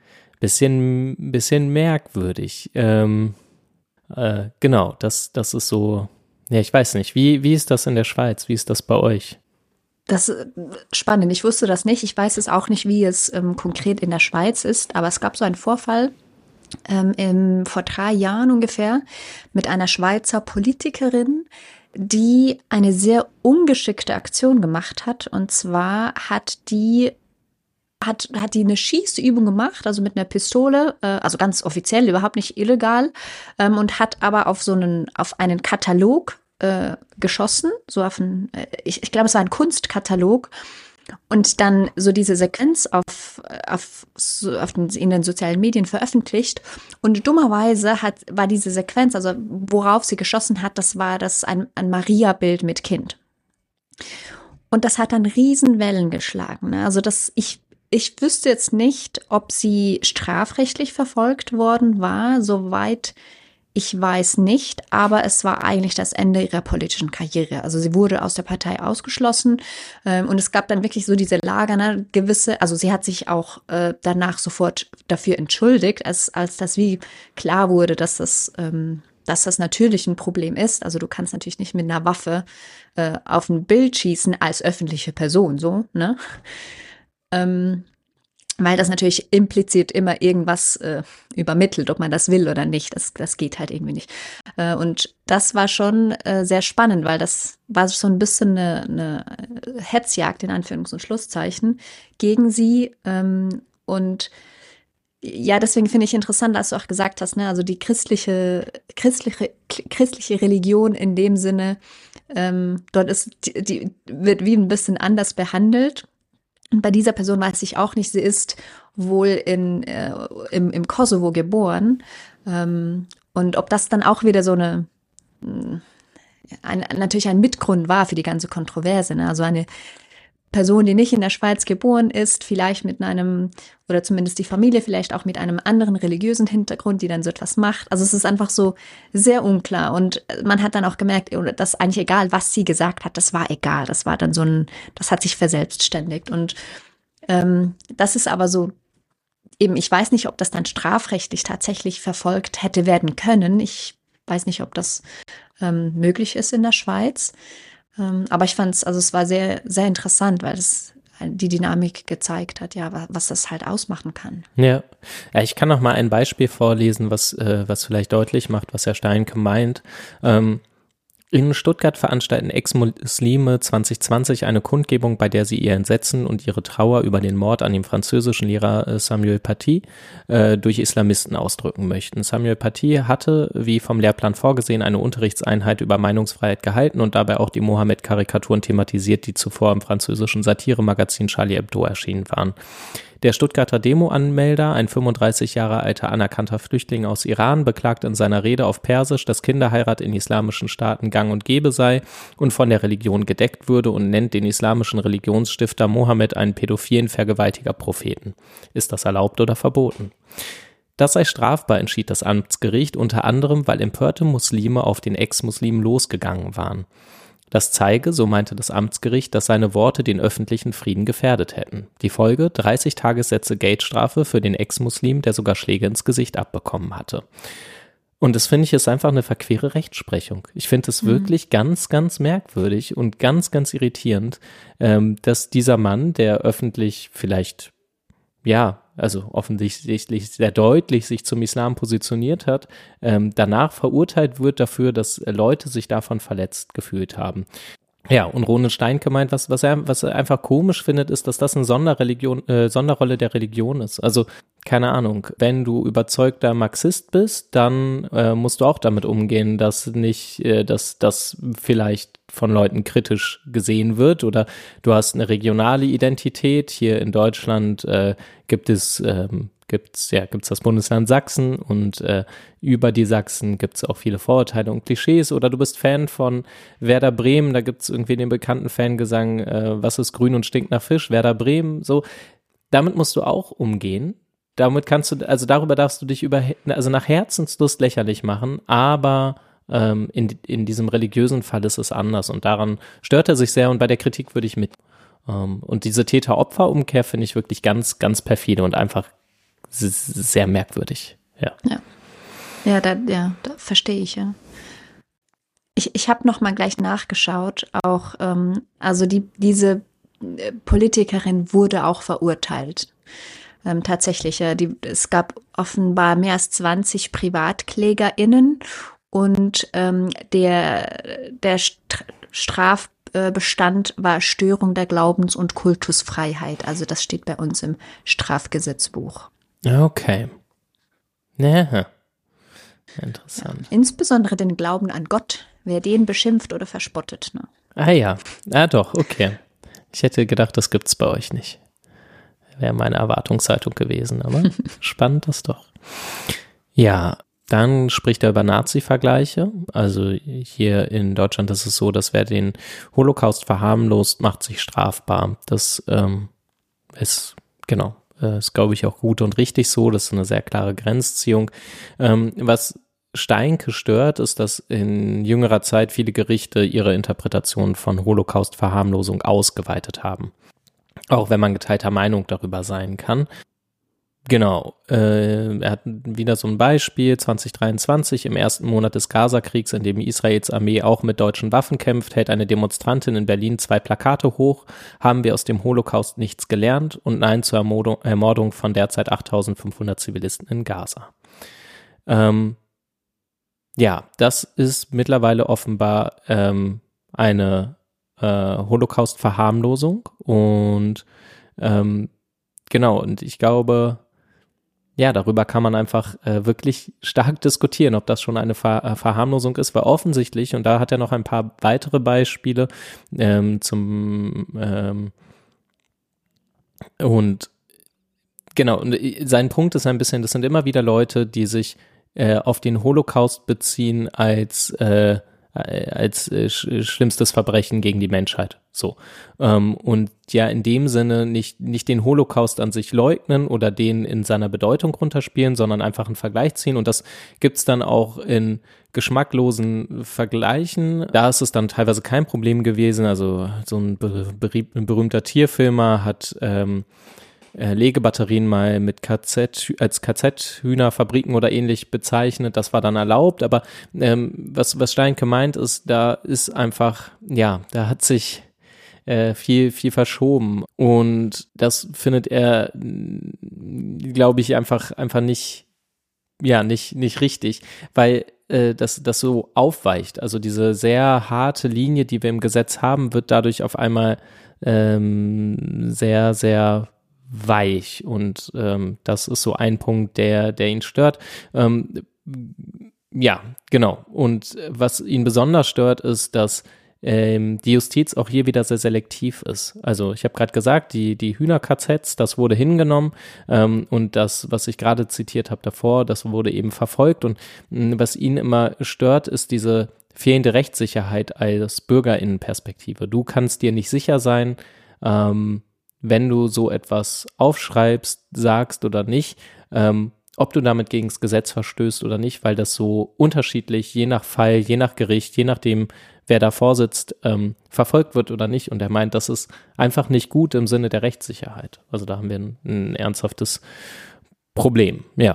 bisschen, bisschen merkwürdig. Ähm, äh, genau, das, das ist so, ja, ich weiß nicht. Wie, wie ist das in der Schweiz? Wie ist das bei euch? Das ist spannend. Ich wusste das nicht. Ich weiß es auch nicht, wie es ähm, konkret in der Schweiz ist. Aber es gab so einen Vorfall ähm, im, vor drei Jahren ungefähr mit einer Schweizer Politikerin, die eine sehr ungeschickte Aktion gemacht hat. Und zwar hat die hat, hat die eine Schießübung gemacht, also mit einer Pistole, äh, also ganz offiziell, überhaupt nicht illegal, ähm, und hat aber auf so einen, auf einen Katalog äh, geschossen, so auf einen, äh, ich, ich glaube, es war ein Kunstkatalog. Und dann so diese Sequenz auf, auf, so auf den, in den sozialen Medien veröffentlicht. Und dummerweise hat, war diese Sequenz, also worauf sie geschossen hat, das war das ein, ein Maria-Bild mit Kind. Und das hat dann Riesenwellen geschlagen. Ne? Also das, ich, ich wüsste jetzt nicht, ob sie strafrechtlich verfolgt worden war, soweit ich weiß nicht, aber es war eigentlich das Ende ihrer politischen Karriere. Also sie wurde aus der Partei ausgeschlossen ähm, und es gab dann wirklich so diese Lager, ne, gewisse, also sie hat sich auch äh, danach sofort dafür entschuldigt, als, als das wie klar wurde, dass das, ähm, dass das natürlich ein Problem ist. Also du kannst natürlich nicht mit einer Waffe äh, auf ein Bild schießen als öffentliche Person, so, ne? Ähm, Weil das natürlich implizit immer irgendwas äh, übermittelt, ob man das will oder nicht. Das, das geht halt irgendwie nicht. Äh, und das war schon äh, sehr spannend, weil das war so ein bisschen eine, eine Hetzjagd in Anführungs- und Schlusszeichen gegen sie. Ähm, und ja, deswegen finde ich interessant, dass du auch gesagt hast, ne, also die christliche, christliche, christliche Religion in dem Sinne, ähm, dort ist, die, die wird wie ein bisschen anders behandelt. Und bei dieser Person weiß ich auch nicht, sie ist wohl in, äh, im, im Kosovo geboren. Ähm, und ob das dann auch wieder so eine, ein, natürlich ein Mitgrund war für die ganze Kontroverse. Ne? Also eine Person, die nicht in der Schweiz geboren ist, vielleicht mit einem, oder zumindest die Familie, vielleicht auch mit einem anderen religiösen Hintergrund, die dann so etwas macht. Also es ist einfach so sehr unklar. Und man hat dann auch gemerkt, dass eigentlich egal, was sie gesagt hat, das war egal. Das war dann so ein, das hat sich verselbstständigt. Und ähm, das ist aber so, eben, ich weiß nicht, ob das dann strafrechtlich tatsächlich verfolgt hätte werden können. Ich weiß nicht, ob das ähm, möglich ist in der Schweiz. Aber ich fand es, also es war sehr, sehr interessant, weil es die Dynamik gezeigt hat, ja, was das halt ausmachen kann. Ja, ja, ich kann noch mal ein Beispiel vorlesen, was, äh, was vielleicht deutlich macht, was Herr Steinke meint. Ähm, In Stuttgart veranstalten Ex-Muslime zwanzig zwanzig eine Kundgebung, bei der sie ihr Entsetzen und ihre Trauer über den Mord an dem französischen Lehrer Samuel Paty äh, durch Islamisten ausdrücken möchten. Samuel Paty hatte, wie vom Lehrplan vorgesehen, eine Unterrichtseinheit über Meinungsfreiheit gehalten und dabei auch die Mohammed-Karikaturen thematisiert, die zuvor im französischen Satiremagazin Charlie Hebdo erschienen waren. Der Stuttgarter Demo-Anmelder, ein fünfunddreißig Jahre alter anerkannter Flüchtling aus Iran, beklagt in seiner Rede auf Persisch, dass Kinderheirat in islamischen Staaten gang und gäbe sei und von der Religion gedeckt würde und nennt den islamischen Religionsstifter Mohammed einen pädophilen Vergewaltiger Propheten. Ist das erlaubt oder verboten? Das sei strafbar, entschied das Amtsgericht, unter anderem, weil empörte Muslime auf den Ex-Muslim losgegangen waren. Das zeige, so meinte das Amtsgericht, dass seine Worte den öffentlichen Frieden gefährdet hätten. Die Folge: dreißig Tagessätze Geldstrafe für den Ex-Muslim, der sogar Schläge ins Gesicht abbekommen hatte. Und das finde ich ist einfach eine verquere Rechtsprechung. Ich finde es mhm. wirklich ganz, ganz merkwürdig und ganz, ganz irritierend, ähm, dass dieser Mann, der öffentlich vielleicht, ja, also offensichtlich sehr deutlich sich zum Islam positioniert hat, ähm, danach verurteilt wird dafür, dass Leute sich davon verletzt gefühlt haben. Ja, und Ronald Steinke meint, was, was, er, was er einfach komisch findet, ist, dass das eine Sonderreligion, äh, Sonderrolle der Religion ist. Also, keine Ahnung, wenn du überzeugter Marxist bist, dann äh, musst du auch damit umgehen, dass nicht, äh, dass das vielleicht von Leuten kritisch gesehen wird, oder du hast eine regionale Identität. Hier in Deutschland äh, gibt es ähm, gibt's ja gibt's das Bundesland Sachsen und äh, über die Sachsen gibt's auch viele Vorurteile und Klischees, oder du bist Fan von Werder Bremen, da gibt's irgendwie den bekannten Fangesang, äh, was ist grün und stinkt nach Fisch, Werder Bremen, so. Damit musst du auch umgehen. Damit kannst du, also darüber darfst du dich über, also nach Herzenslust lächerlich machen, aber ähm, in, in diesem religiösen Fall ist es anders und daran stört er sich sehr, und bei der Kritik würde ich mit. Ähm, und diese Täter-Opfer-Umkehr finde ich wirklich ganz, ganz perfide und einfach sehr merkwürdig. Ja, ja, ja, da, ja, da verstehe ich, ja. Ich, ich habe noch mal gleich nachgeschaut, auch, ähm, also die, diese Politikerin wurde auch verurteilt. Ähm, tatsächlich, ja, die, es gab offenbar mehr als zwanzig PrivatklägerInnen und ähm, der, der St- Straf, Tatbestand war Störung der Glaubens- und Kultusfreiheit. Also das steht bei uns im Strafgesetzbuch. Okay. Ja, interessant. Ja, insbesondere den Glauben an Gott, wer den beschimpft oder verspottet. Ne? Ah ja, ah doch, okay. Ich hätte gedacht, das gibt's bei euch nicht. Wäre meine Erwartungshaltung gewesen, aber spannend das doch. Ja, dann spricht er über Nazi-Vergleiche. Also hier in Deutschland ist es so, dass wer den Holocaust verharmlost, macht sich strafbar. Das ähm, ist, genau, äh, ist glaube ich auch gut und richtig so. Das ist eine sehr klare Grenzziehung. Ähm, was Steinke stört, ist, dass in jüngerer Zeit viele Gerichte ihre Interpretation von Holocaust-Verharmlosung ausgeweitet haben. Auch wenn man geteilter Meinung darüber sein kann. Genau, äh, er hat wieder so ein Beispiel, zwanzig dreiundzwanzig, im ersten Monat des Gaza-Kriegs, in dem Israels Armee auch mit deutschen Waffen kämpft, hält eine Demonstrantin in Berlin zwei Plakate hoch, haben wir aus dem Holocaust nichts gelernt und Nein zur Ermordung, Ermordung von derzeit achttausendfünfhundert Zivilisten in Gaza. Ähm, ja, das ist mittlerweile offenbar ähm, eine äh, Holocaust-Verharmlosung und ähm, genau, und ich glaube, ja, darüber kann man einfach äh, wirklich stark diskutieren, ob das schon eine Ver- äh, Verharmlosung ist, weil offensichtlich, und da hat er noch ein paar weitere Beispiele ähm, zum ähm, und genau, und sein Punkt ist ein bisschen, das sind immer wieder Leute, die sich äh, auf den Holocaust beziehen als äh, als äh, sch- schlimmstes Verbrechen gegen die Menschheit. So. Ähm, und ja, in dem Sinne nicht, nicht den Holocaust an sich leugnen oder den in seiner Bedeutung runterspielen, sondern einfach einen Vergleich ziehen. Und das gibt's dann auch in geschmacklosen Vergleichen. Da ist es dann teilweise kein Problem gewesen. Also so ein, ber- ber- ein berühmter Tierfilmer hat ähm, Legebatterien mal mit K Z als K Z-Hühnerfabriken oder ähnlich bezeichnet. Das war dann erlaubt, aber ähm, was, was Steinke meint ist, da ist einfach, ja, da hat sich äh, viel, viel verschoben und das findet er, glaube ich, einfach, einfach nicht, ja, nicht, nicht richtig, weil äh, das, das so aufweicht. Also diese sehr harte Linie, die wir im Gesetz haben, wird dadurch auf einmal ähm, sehr, sehr weich und ähm, das ist so ein Punkt, der, der ihn stört. Ähm, ja, genau. Und was ihn besonders stört, ist, dass ähm, die Justiz auch hier wieder sehr selektiv ist. Also ich habe gerade gesagt, die, die Hühner-K Zs, das wurde hingenommen ähm, und das, was ich gerade zitiert habe davor, das wurde eben verfolgt und mh, was ihn immer stört, ist diese fehlende Rechtssicherheit als BürgerInnenperspektive. Du kannst dir nicht sicher sein, ähm, wenn du so etwas aufschreibst, sagst oder nicht, ähm, ob du damit gegen das Gesetz verstößt oder nicht, weil das so unterschiedlich, je nach Fall, je nach Gericht, je nachdem, wer da vorsitzt, ähm, verfolgt wird oder nicht. Und er meint, das ist einfach nicht gut im Sinne der Rechtssicherheit. Also da haben wir ein, ein ernsthaftes Problem, ja.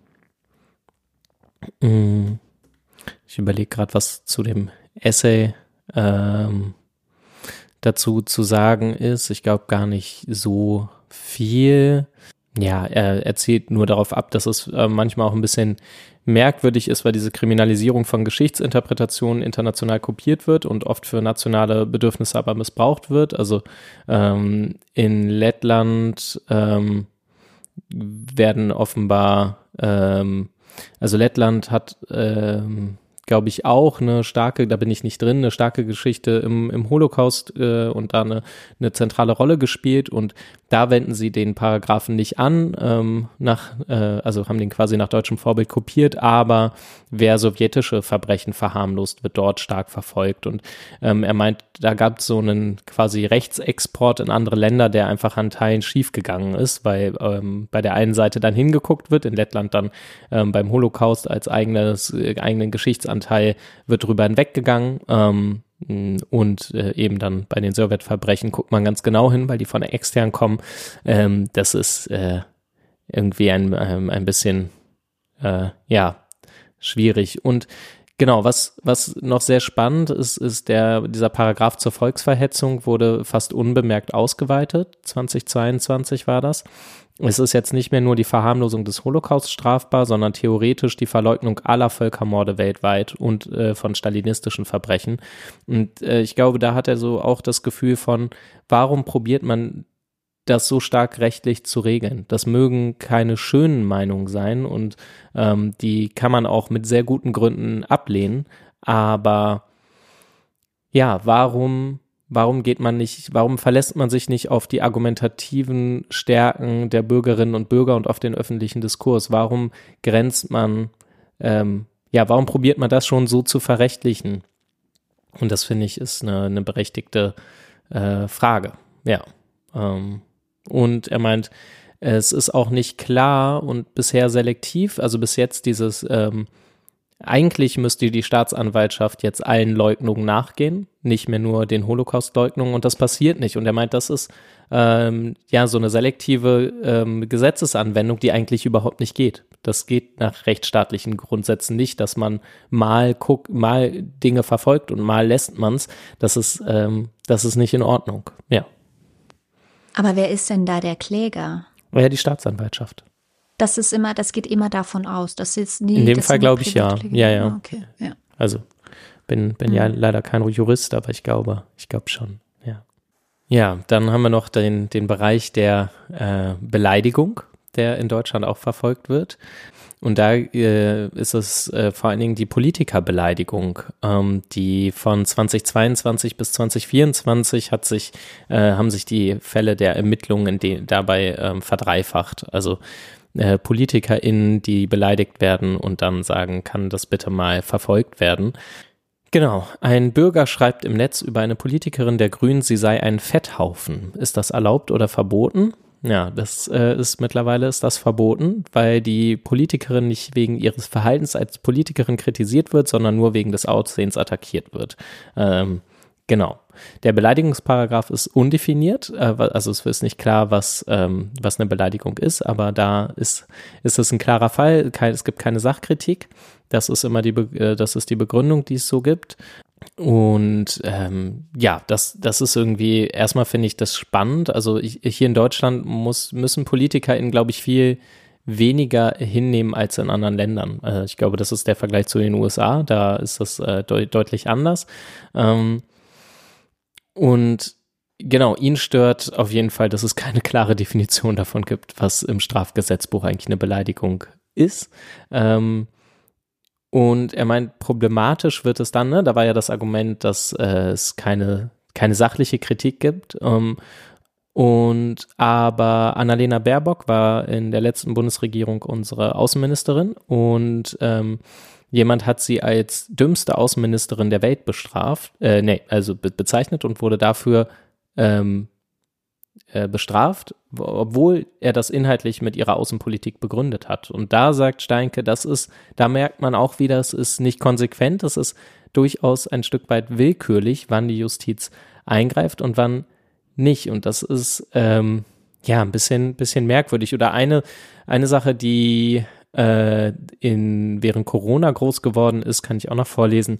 Ich überlege gerade, was zu dem Essay ähm, dazu zu sagen ist. Ich glaube gar nicht so viel. Ja, er, er zielt nur darauf ab, dass es äh, manchmal auch ein bisschen merkwürdig ist, weil diese Kriminalisierung von Geschichtsinterpretationen international kopiert wird und oft für nationale Bedürfnisse aber missbraucht wird. Also ähm, in Lettland ähm, werden offenbar, ähm, also Lettland hat ähm, glaube ich, auch eine starke, da bin ich nicht drin, eine starke Geschichte im, im Holocaust äh, und da eine, eine zentrale Rolle gespielt und da wenden sie den Paragraphen nicht an, ähm, nach, äh, also haben den quasi nach deutschem Vorbild kopiert, aber wer sowjetische Verbrechen verharmlost, wird dort stark verfolgt und ähm, er meint, da gab es so einen quasi Rechtsexport in andere Länder, der einfach an Teilen schiefgegangen ist, weil ähm, bei der einen Seite dann hingeguckt wird, in Lettland dann ähm, beim Holocaust als eigenes, äh, eigenen Geschichtsanteil wird drüber hinweggegangen ähm, und äh, eben dann bei den Sowjetverbrechen guckt man ganz genau hin, weil die von extern kommen. Ähm, das ist äh, irgendwie ein, ähm, ein bisschen äh, ja schwierig und Genau, was, was noch sehr spannend ist, ist der, dieser Paragraph zur Volksverhetzung wurde fast unbemerkt ausgeweitet. zweitausendzweiundzwanzig war das. Es ist jetzt nicht mehr nur die Verharmlosung des Holocaust strafbar, sondern theoretisch die Verleugnung aller Völkermorde weltweit und äh, von stalinistischen Verbrechen. Und äh, ich glaube, da hat er so auch das Gefühl von, warum probiert man das so stark rechtlich zu regeln? Das mögen keine schönen Meinungen sein und ähm, die kann man auch mit sehr guten Gründen ablehnen, aber ja, warum Warum geht man nicht, warum verlässt man sich nicht auf die argumentativen Stärken der Bürgerinnen und Bürger und auf den öffentlichen Diskurs? Warum grenzt man, ähm, ja, warum probiert man das schon so zu verrechtlichen? Und das finde ich ist eine, eine berechtigte äh, Frage, ja. Ähm, und er meint, es ist auch nicht klar und bisher selektiv, also bis jetzt dieses, ähm, eigentlich müsste die Staatsanwaltschaft jetzt allen Leugnungen nachgehen, nicht mehr nur den Holocaust-Leugnungen, und das passiert nicht. Und er meint, das ist ähm, ja so eine selektive ähm, Gesetzesanwendung, die eigentlich überhaupt nicht geht. Das geht nach rechtsstaatlichen Grundsätzen nicht, dass man mal guckt, mal Dinge verfolgt und mal lässt man es. Das ist, ähm, das ist nicht in Ordnung, ja. Aber wer ist denn da der Kläger? Ja, die Staatsanwaltschaft. Das ist immer, das geht immer davon aus. Das ist nie, In dem Fall glaube ich ja. Ja, ja. Ah, okay, ja. Also bin, bin mhm. ja leider kein Jurist, aber ich glaube, ich glaube schon, ja. Ja, dann haben wir noch den, den Bereich der äh, Beleidigung, der in Deutschland auch verfolgt wird. Und da äh, ist es äh, vor allen Dingen die Politikerbeleidigung, ähm, die von zweitausendzweiundzwanzig bis zweitausendvierundzwanzig hat sich, äh, haben sich die Fälle der Ermittlungen in die, dabei ähm, verdreifacht. Also Äh, PolitikerInnen, die beleidigt werden und dann sagen, kann das bitte mal verfolgt werden. Genau, ein Bürger schreibt im Netz über eine Politikerin der Grünen, sie sei ein Fetthaufen. Ist das erlaubt oder verboten? Ja, das äh, ist mittlerweile ist das verboten, weil die Politikerin nicht wegen ihres Verhaltens als Politikerin kritisiert wird, sondern nur wegen des Aussehens attackiert wird. Ähm, Genau. Der Beleidigungsparagraph ist undefiniert, also es ist nicht klar, was, ähm, was eine Beleidigung ist, aber da ist, ist es ein klarer Fall, es gibt keine Sachkritik, das ist immer die, Be- das ist die Begründung, die es so gibt. Und ähm, ja, das, das ist irgendwie, erstmal finde ich das spannend, also ich, hier in Deutschland muss, müssen PolitikerInnen, glaube ich, viel weniger hinnehmen als in anderen Ländern. Äh, ich glaube, das ist der Vergleich zu den U S A, da ist das äh, de- deutlich anders. Ähm, Und genau, ihn stört auf jeden Fall, dass es keine klare Definition davon gibt, was im Strafgesetzbuch eigentlich eine Beleidigung ist. Ähm, und er meint, problematisch wird es dann, ne? Da war ja das Argument, dass äh, es keine, keine sachliche Kritik gibt. Ähm, und aber Annalena Baerbock war in der letzten Bundesregierung unsere Außenministerin und ähm, jemand hat sie als dümmste Außenministerin der Welt bestraft, äh, nee, also be- bezeichnet und wurde dafür ähm, äh, bestraft, obwohl er das inhaltlich mit ihrer Außenpolitik begründet hat. Und da sagt Steinke, das ist, da merkt man auch wieder, es ist nicht konsequent, es ist durchaus ein Stück weit willkürlich, wann die Justiz eingreift und wann nicht. Und das ist ähm, ja ein bisschen, bisschen merkwürdig. Oder eine, eine Sache, die In, während Corona groß geworden ist, kann ich auch noch vorlesen.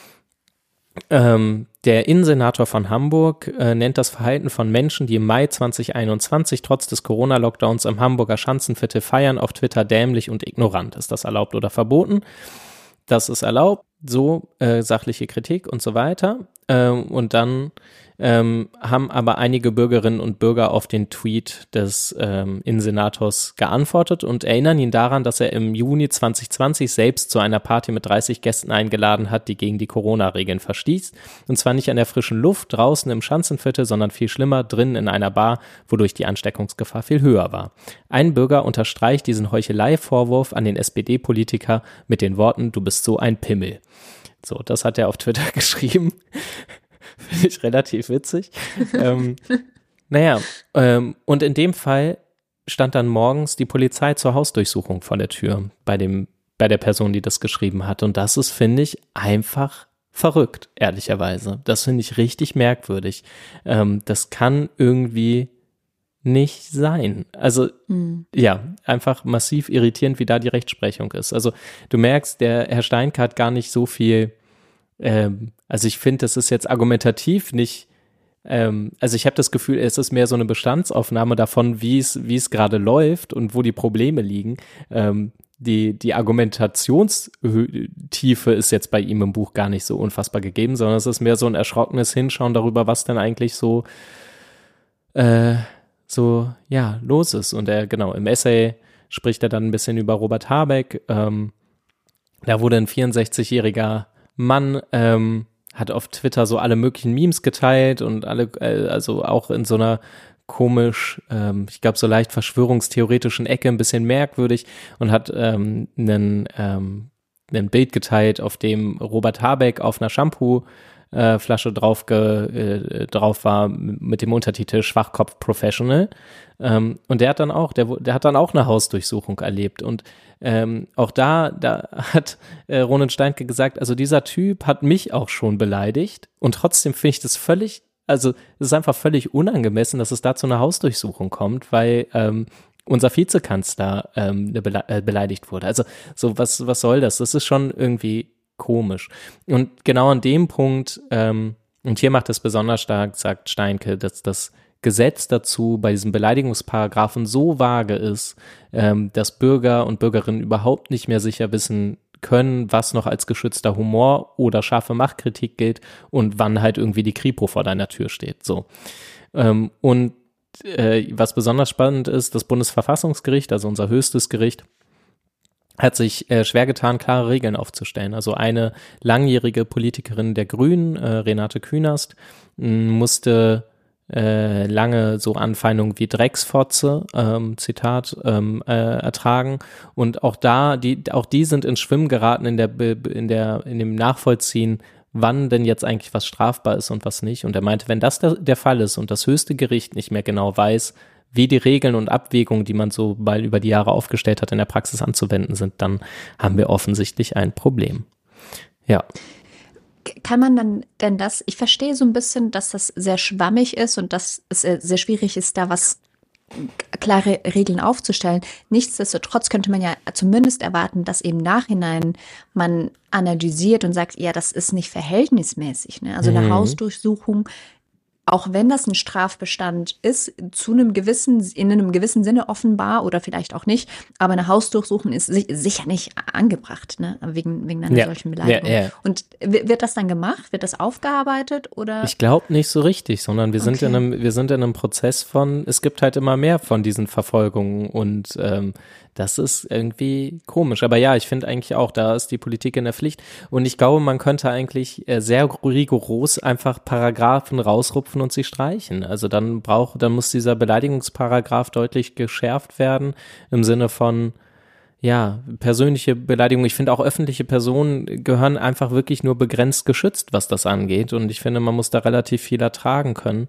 Ähm, der Innensenator von Hamburg äh, nennt das Verhalten von Menschen, die im Mai zweitausendeinundzwanzig trotz des Corona-Lockdowns im Hamburger Schanzenviertel feiern, auf Twitter dämlich und ignorant. Ist das erlaubt oder verboten? Das ist erlaubt, so äh, sachliche Kritik und so weiter. Ähm, und dann ähm, haben aber einige Bürgerinnen und Bürger auf den Tweet des ähm, Innensenators geantwortet und erinnern ihn daran, dass er im Juni zweitausendzwanzig selbst zu einer Party mit dreißig Gästen eingeladen hat, die gegen die Corona-Regeln verstieß. Und zwar nicht an der frischen Luft draußen im Schanzenviertel, sondern viel schlimmer drinnen in einer Bar, wodurch die Ansteckungsgefahr viel höher war. Ein Bürger unterstreicht diesen Heuchelei-Vorwurf an den S P D-Politiker mit den Worten, du bist so ein Pimmel. So, das hat er auf Twitter geschrieben. Finde ich relativ witzig. ähm, naja, ähm, und in dem Fall stand dann morgens die Polizei zur Hausdurchsuchung vor der Tür bei dem, bei der Person, die das geschrieben hat. Und das ist, finde ich, einfach verrückt, ehrlicherweise. Das finde ich richtig merkwürdig. Ähm, das kann irgendwie nicht sein. Also mhm. ja, einfach massiv irritierend, wie da die Rechtsprechung ist. Also du merkst, der Herr Steinke hat gar nicht so viel, ähm, also ich finde, das ist jetzt argumentativ nicht, ähm, also ich habe das Gefühl, es ist mehr so eine Bestandsaufnahme davon, wie es wie es gerade läuft und wo die Probleme liegen. Ähm, die, die Argumentationstiefe ist jetzt bei ihm im Buch gar nicht so unfassbar gegeben, sondern es ist mehr so ein erschrockenes Hinschauen darüber, was denn eigentlich so äh, so, ja, los ist. Und er, genau, im Essay spricht er dann ein bisschen über Robert Habeck. Ähm, da wurde ein vierundsechzigjähriger Mann, ähm, hat auf Twitter so alle möglichen Memes geteilt und alle, äh, also auch in so einer komisch, ähm, ich glaube so leicht verschwörungstheoretischen Ecke, ein bisschen merkwürdig und hat ähm, einen, ähm, ein Bild geteilt, auf dem Robert Habeck auf einer Shampoo Äh, Flasche drauf, ge, äh, drauf war mit dem Untertitel Schwachkopf Professional. Ähm, und der hat dann auch, der, der hat dann auch eine Hausdurchsuchung erlebt. Und ähm, auch da, da hat äh, Ronen Steinke gesagt, also dieser Typ hat mich auch schon beleidigt und trotzdem finde ich das völlig, also es ist einfach völlig unangemessen, dass es da zu einer Hausdurchsuchung kommt, weil ähm, unser Vizekanzler ähm, bele- äh, beleidigt wurde. Also so, was, was soll das? Das ist schon irgendwie komisch. Und genau an dem Punkt, ähm, und hier macht es besonders stark, sagt Steinke, dass das Gesetz dazu bei diesem Beleidigungsparagraphen so vage ist, ähm, dass Bürger und Bürgerinnen überhaupt nicht mehr sicher wissen können, was noch als geschützter Humor oder scharfe Machtkritik gilt und wann halt irgendwie die Kripo vor deiner Tür steht. So. Ähm, und äh, was besonders spannend ist, das Bundesverfassungsgericht, also unser höchstes Gericht, hat sich äh, schwer getan, klare Regeln aufzustellen. Also eine langjährige Politikerin der Grünen, äh, Renate Künast, m, musste äh, lange so Anfeindungen wie Drecksfotze, ähm, Zitat, ähm, äh, ertragen. Und auch da, die, auch die sind ins Schwimmen geraten in der, in der, in dem Nachvollziehen, wann denn jetzt eigentlich was strafbar ist und was nicht. Und er meinte, wenn das der, der Fall ist und das höchste Gericht nicht mehr genau weiß, wie die Regeln und Abwägungen, die man so mal über die Jahre aufgestellt hat, in der Praxis anzuwenden sind, dann haben wir offensichtlich ein Problem. Ja. Kann man dann denn das, ich verstehe so ein bisschen, dass das sehr schwammig ist und dass es sehr schwierig ist, da was klare Regeln aufzustellen. Nichtsdestotrotz könnte man ja zumindest erwarten, dass im Nachhinein man analysiert und sagt, ja, das ist nicht verhältnismäßig. Ne? Also eine mhm. Hausdurchsuchung, auch wenn das ein Strafbestand ist, zu einem gewissen, in einem gewissen Sinne offenbar oder vielleicht auch nicht, aber eine Hausdurchsuchung ist sicher nicht angebracht, ne, wegen, wegen einer ja. solchen Beleidigung. Ja, ja. Und wird das dann gemacht? Wird das aufgearbeitet oder? Ich glaube nicht so richtig, sondern wir sind okay. in einem, wir sind in einem Prozess von, es gibt halt immer mehr von diesen Verfolgungen und ähm, das ist irgendwie komisch. Aber ja, ich finde eigentlich auch, da ist die Politik in der Pflicht. Und ich glaube, man könnte eigentlich sehr rigoros einfach Paragraphen rausrupfen und sie streichen. Also dann braucht, dann muss dieser Beleidigungsparagraph deutlich geschärft werden im Sinne von, ja, persönliche Beleidigung. Ich finde auch öffentliche Personen gehören einfach wirklich nur begrenzt geschützt, was das angeht. Und ich finde, man muss da relativ viel ertragen können.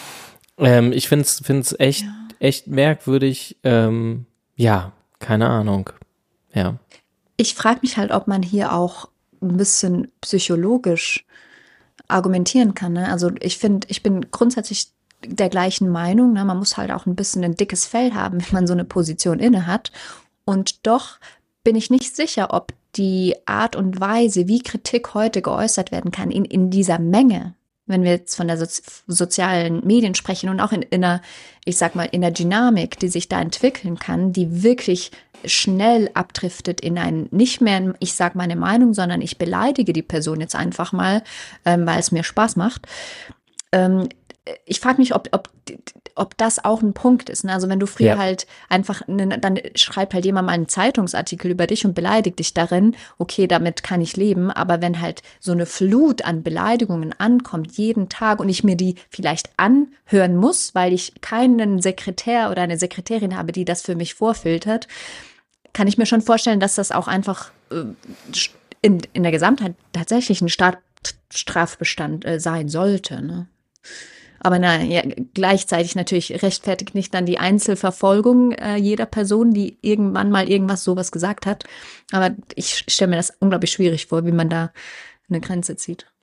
Ähm, ich finde es echt, ja. echt merkwürdig. Ähm, ja, keine Ahnung. Ja. Ich frage mich halt, ob man hier auch ein bisschen psychologisch argumentieren kann. Ne? Also ich finde, ich bin grundsätzlich der gleichen Meinung. Ne? Man muss halt auch ein bisschen ein dickes Fell haben, wenn man so eine Position inne hat. Und doch bin ich nicht sicher, ob die Art und Weise, wie Kritik heute geäußert werden kann, in, in dieser Menge, wenn wir jetzt von der Sozi- sozialen Medien sprechen und auch in, in einer, ich sag mal, in der Dynamik, die sich da entwickeln kann, die wirklich schnell abdriftet in ein, nicht mehr, ich sag meine Meinung, sondern ich beleidige die Person jetzt einfach mal, ähm, weil es mir Spaß macht. Ähm, ich frage mich, ob, ob, ob das auch ein Punkt ist. Ne? Also wenn du früher ja. halt einfach, ne, dann schreibt halt jemand mal einen Zeitungsartikel über dich und beleidigt dich darin, okay, damit kann ich leben, aber wenn halt so eine Flut an Beleidigungen ankommt, jeden Tag und ich mir die vielleicht anhören muss, weil ich keinen Sekretär oder eine Sekretärin habe, die das für mich vorfiltert, kann ich mir schon vorstellen, dass das auch einfach äh, in, in der Gesamtheit tatsächlich ein Staat, Strafbestand äh, sein sollte, ne? Aber na, ja, gleichzeitig natürlich rechtfertigt nicht dann die Einzelverfolgung äh, jeder Person, die irgendwann mal irgendwas sowas gesagt hat. Aber ich stelle mir das unglaublich schwierig vor, wie man da eine Grenze zieht.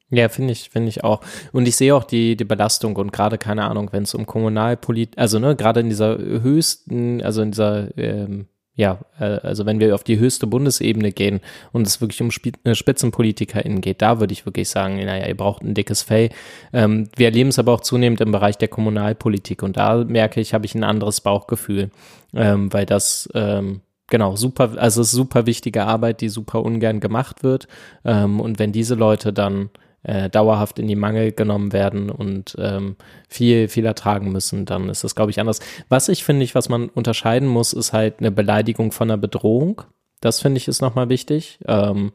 Ja, finde ich, finde ich auch. Und ich sehe auch die, die Belastung und gerade, keine Ahnung, wenn es um Kommunalpolit, also ne, gerade in dieser höchsten, also in dieser, ähm, ja, äh, also wenn wir auf die höchste Bundesebene gehen und es wirklich um Sp- äh, SpitzenpolitikerInnen geht, da würde ich wirklich sagen, naja, ihr braucht ein dickes Fell. Ähm, wir erleben es aber auch zunehmend im Bereich der Kommunalpolitik und da merke ich, habe ich ein anderes Bauchgefühl, ähm, weil das, ähm, genau, super, also es ist super wichtige Arbeit, die super ungern gemacht wird. Ähm, und wenn diese Leute dann äh, dauerhaft in die Mangel genommen werden und ähm, viel, viel ertragen müssen, dann ist das, glaube ich, anders. Was ich finde, ich, was man unterscheiden muss, ist halt eine Beleidigung von einer Bedrohung. Das finde ich ist nochmal wichtig. Ähm,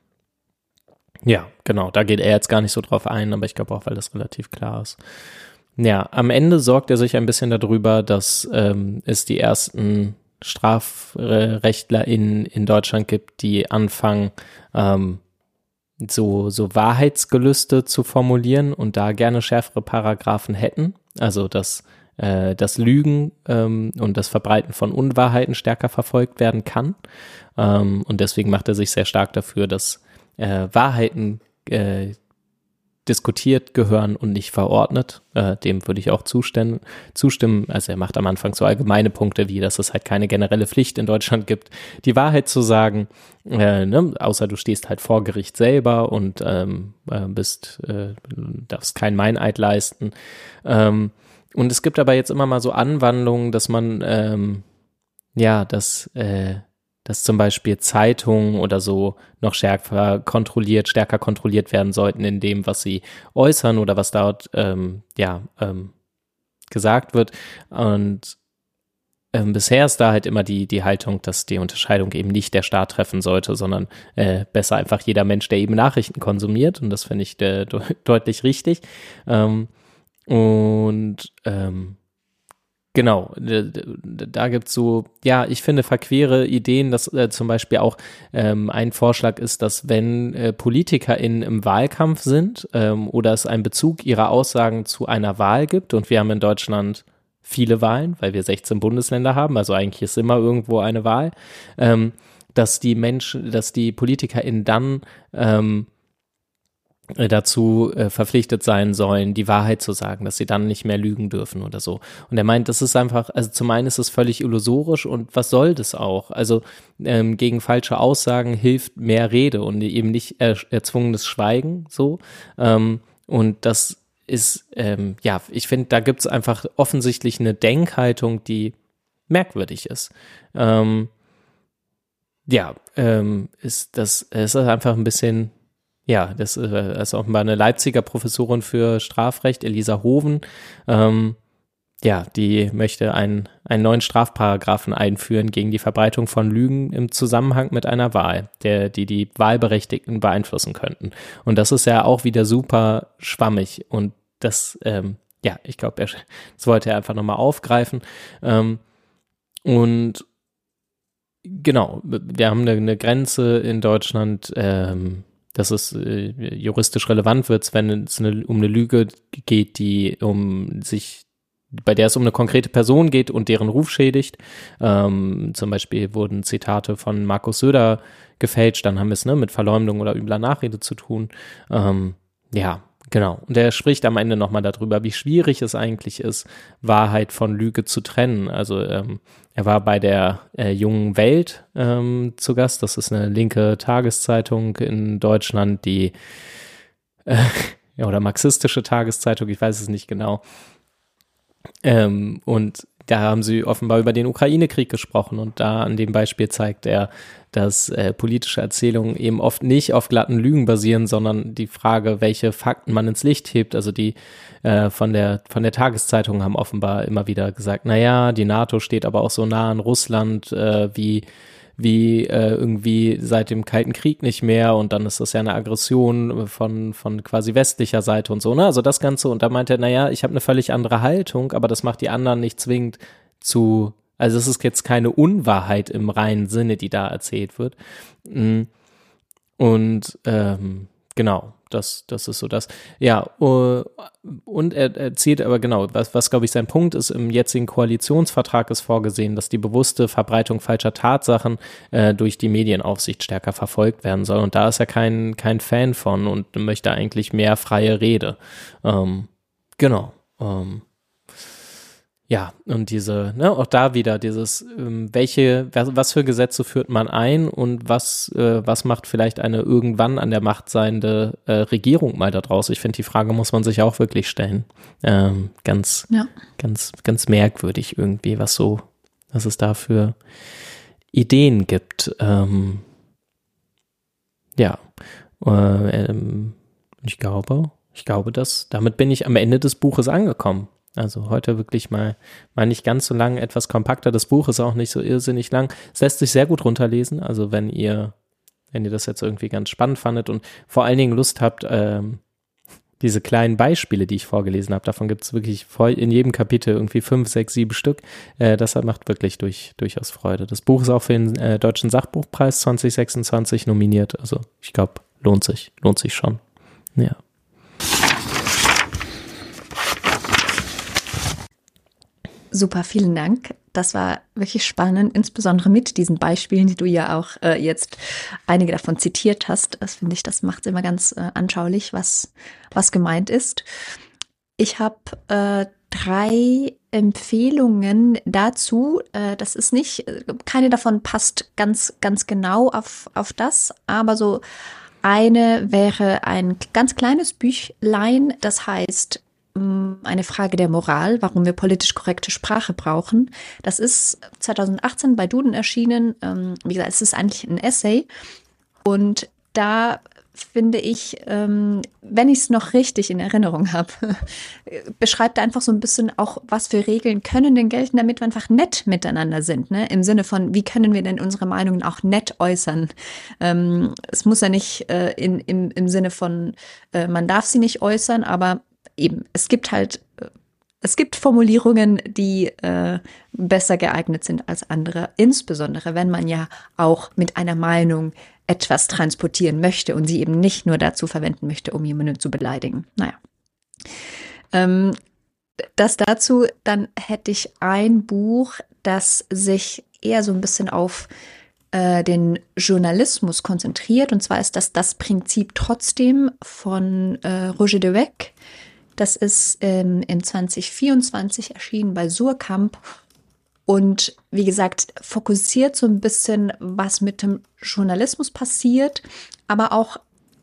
ja, genau, da geht er jetzt gar nicht so drauf ein, aber ich glaube auch, weil das relativ klar ist. Ja, am Ende sorgt er sich ein bisschen darüber, dass ähm, es die ersten Strafrechtler in, in Deutschland gibt, die anfangen, ähm, so, so Wahrheitsgelüste zu formulieren und da gerne schärfere Paragraphen hätten. Also, dass äh, das Lügen ähm, und das Verbreiten von Unwahrheiten stärker verfolgt werden kann. Ähm, und deswegen macht er sich sehr stark dafür, dass äh, Wahrheiten äh, diskutiert gehören und nicht verordnet. Äh, dem würde ich auch zustimmen, zustimmen. Also er macht am Anfang so allgemeine Punkte, wie dass es halt keine generelle Pflicht in Deutschland gibt, die Wahrheit zu sagen, äh, ne? Außer du stehst halt vor Gericht selber und ähm, äh, bist, äh, darfst keinen Meineid leisten. Ähm, und es gibt aber jetzt immer mal so Anwandlungen, dass man ähm, ja, dass äh, dass zum Beispiel Zeitungen oder so noch stärker kontrolliert, stärker kontrolliert werden sollten in dem, was sie äußern oder was dort ähm, ja ähm, gesagt wird. Und ähm, bisher ist da halt immer die die Haltung, dass die Unterscheidung eben nicht der Staat treffen sollte, sondern äh, besser einfach jeder Mensch, der eben Nachrichten konsumiert. Und das finde ich de- de- deutlich richtig. Ähm, und ähm, Genau, da gibt's so, ja, ich finde verquere Ideen, dass äh, zum Beispiel auch ähm, ein Vorschlag ist, dass wenn äh, PolitikerInnen im Wahlkampf sind ähm, oder es einen Bezug ihrer Aussagen zu einer Wahl gibt, und wir haben in Deutschland viele Wahlen, weil wir sechzehn Bundesländer haben, also eigentlich ist immer irgendwo eine Wahl, ähm, dass die Menschen, dass die PolitikerInnen dann ähm, dazu äh, verpflichtet sein sollen, die Wahrheit zu sagen, dass sie dann nicht mehr lügen dürfen oder so. Und er meint, das ist einfach, also zum einen ist es völlig illusorisch und was soll das auch? Also ähm, gegen falsche Aussagen hilft mehr Rede und eben nicht er, erzwungenes Schweigen so. Ähm, und das ist, ähm, ja, ich finde, da gibt es einfach offensichtlich eine Denkhaltung, die merkwürdig ist. Ähm, ja, ähm, ist das, es ist einfach ein bisschen. Ja, das äh, ist offenbar eine Leipziger Professorin für Strafrecht, Elisa Hoven. Ähm, ja, die möchte einen, einen neuen Strafparagraphen einführen gegen die Verbreitung von Lügen im Zusammenhang mit einer Wahl, der, die die Wahlberechtigten beeinflussen könnten. Und das ist ja auch wieder super schwammig. Und das, ähm, ja, ich glaube, das wollte er einfach nochmal aufgreifen. Ähm, und genau, wir haben eine, eine Grenze in Deutschland, ähm, dass es äh, juristisch relevant wird, wenn es eine, um eine Lüge geht, die um sich, bei der es um eine konkrete Person geht und deren Ruf schädigt. Ähm, zum Beispiel wurden Zitate von Markus Söder gefälscht, dann haben wir es ne, mit Verleumdung oder übler Nachrede zu tun. Ähm, ja, genau. Und er spricht am Ende nochmal darüber, wie schwierig es eigentlich ist, Wahrheit von Lüge zu trennen. Also ähm, er war bei der äh, Jungen Welt ähm, zu Gast. Das ist eine linke Tageszeitung in Deutschland, die äh, ja, oder marxistische Tageszeitung, ich weiß es nicht genau. Ähm, und da haben sie offenbar über den Ukraine-Krieg gesprochen und da an dem Beispiel zeigt er, dass äh, politische Erzählungen eben oft nicht auf glatten Lügen basieren, sondern die Frage, welche Fakten man ins Licht hebt. Also die äh, von der von der Tageszeitung haben offenbar immer wieder gesagt, naja, die NATO steht aber auch so nah an Russland äh, wie wie äh, irgendwie seit dem Kalten Krieg nicht mehr und dann ist das ja eine Aggression von von quasi westlicher Seite und so, ne? Also das Ganze und da meinte er, naja, ich habe eine völlig andere Haltung, aber das macht die anderen nicht zwingend zu, also es ist jetzt keine Unwahrheit im reinen Sinne, die da erzählt wird. Und ähm, genau, das, das ist so das. Ja, uh, und er erzählt aber genau, was, was glaube ich sein Punkt ist, im jetzigen Koalitionsvertrag ist vorgesehen, dass die bewusste Verbreitung falscher Tatsachen äh, durch die Medienaufsicht stärker verfolgt werden soll. Und da ist er kein, kein Fan von und möchte eigentlich mehr freie Rede. Ähm, genau. Ähm, Ja, und diese, ne, auch da wieder dieses, ähm, welche, was, was für Gesetze führt man ein und was, äh, was macht vielleicht eine irgendwann an der Macht seiende äh, Regierung mal da draus? Ich finde, die Frage muss man sich auch wirklich stellen. Ähm, ganz, Ja. ganz, ganz merkwürdig irgendwie, was so, was es da für Ideen gibt. Ähm, ja, äh, ähm, ich glaube, ich glaube, dass damit bin ich am Ende des Buches angekommen. Also heute wirklich mal, mal nicht ganz so lang, etwas kompakter. Das Buch ist auch nicht so irrsinnig lang. Es lässt sich sehr gut runterlesen. Also wenn ihr, wenn ihr das jetzt irgendwie ganz spannend fandet und vor allen Dingen Lust habt, ähm, diese kleinen Beispiele, die ich vorgelesen habe, davon gibt es wirklich voll in jedem Kapitel irgendwie fünf, sechs, sieben Stück. Äh, das macht wirklich durch, durchaus Freude. Das Buch ist auch für den äh, Deutschen Sachbuchpreis zwanzig sechsundzwanzig nominiert. Also ich glaube, lohnt sich, lohnt sich schon. Ja. Super, vielen Dank. Das war wirklich spannend, insbesondere mit diesen Beispielen, die du ja auch äh, jetzt einige davon zitiert hast. Das finde ich, das macht es immer ganz äh, anschaulich, was, was gemeint ist. Ich habe äh, drei Empfehlungen dazu. Äh, das ist nicht, keine davon passt ganz, ganz genau auf, auf das, aber so eine wäre ein ganz kleines Büchlein, das heißt Eine Frage der Moral, warum wir politisch korrekte Sprache brauchen. Das ist zwanzig achtzehn bei Duden erschienen. Wie gesagt, es ist eigentlich ein Essay. Und da finde ich, wenn ich es noch richtig in Erinnerung habe, beschreibt er einfach so ein bisschen auch, was für Regeln können denn gelten, damit wir einfach nett miteinander sind. Ne? Im Sinne von, wie können wir denn unsere Meinungen auch nett äußern? Ähm, es muss ja nicht äh, in, im, im Sinne von, äh, man darf sie nicht äußern, aber eben, es gibt halt, es gibt Formulierungen, die äh, besser geeignet sind als andere, insbesondere wenn man ja auch mit einer Meinung etwas transportieren möchte und sie eben nicht nur dazu verwenden möchte, um jemanden zu beleidigen. Naja. Ähm, das dazu, dann hätte ich ein Buch, das sich eher so ein bisschen auf äh, den Journalismus konzentriert, und zwar ist das Das Prinzip trotzdem von äh, Roger de Weck. Das ist ähm, im zwanzig vierundzwanzig erschienen bei Suhrkamp und wie gesagt, fokussiert so ein bisschen, was mit dem Journalismus passiert, aber auch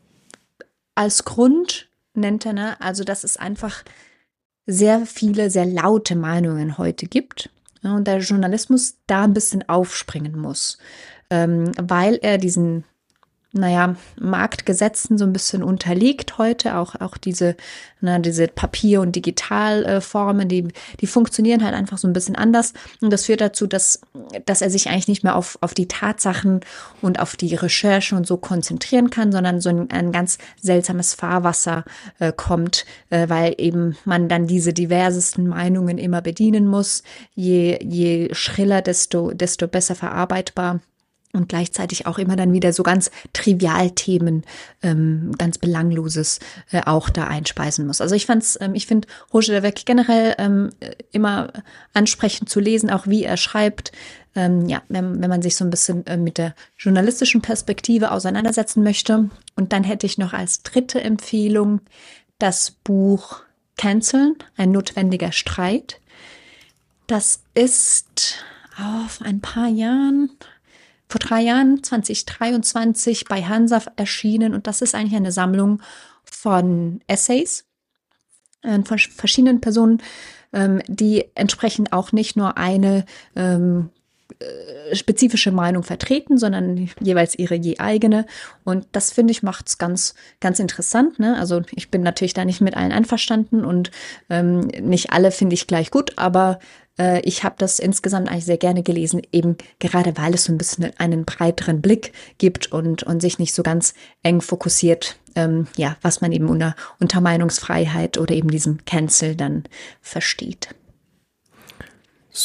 als Grund nennt er, ne, also dass es einfach sehr viele, sehr laute Meinungen heute gibt, ja, und der Journalismus da ein bisschen aufspringen muss, ähm, weil er diesen naja, Marktgesetzen so ein bisschen unterliegt heute, auch, auch diese, na, diese Papier- und Digitalformen, die, die funktionieren halt einfach so ein bisschen anders. Und das führt dazu, dass, dass er sich eigentlich nicht mehr auf, auf die Tatsachen und auf die Recherche und so konzentrieren kann, sondern so ein, ein ganz seltsames Fahrwasser äh, kommt, äh, weil eben man dann diese diversesten Meinungen immer bedienen muss. Je, je schriller, desto, desto besser verarbeitbar. Und gleichzeitig auch immer dann wieder so ganz Trivialthemen, ähm, ganz Belangloses äh, auch da einspeisen muss. Also ich fand's, ähm, ich finde Roger de Weck generell ähm, immer ansprechend zu lesen, auch wie er schreibt. Ähm, ja, wenn, wenn man sich so ein bisschen äh, mit der journalistischen Perspektive auseinandersetzen möchte. Und dann hätte ich noch als dritte Empfehlung das Buch Canceln, ein notwendiger Streit. Das ist auf ein paar Jahren... Vor drei Jahren, zwanzig dreiundzwanzig, bei Hansa erschienen, und das ist eigentlich eine Sammlung von Essays äh, von verschiedenen Personen, ähm, die entsprechend auch nicht nur eine ähm, äh, spezifische Meinung vertreten, sondern jeweils ihre je eigene. Und das, finde ich, macht es ganz, ganz interessant. Ne? Also ich bin natürlich da nicht mit allen einverstanden und ähm, nicht alle finde ich gleich gut, aber ich habe das insgesamt eigentlich sehr gerne gelesen, eben gerade weil es so ein bisschen einen breiteren Blick gibt und, und sich nicht so ganz eng fokussiert, ähm, ja, was man eben unter, unter Meinungsfreiheit oder eben diesem Cancel dann versteht.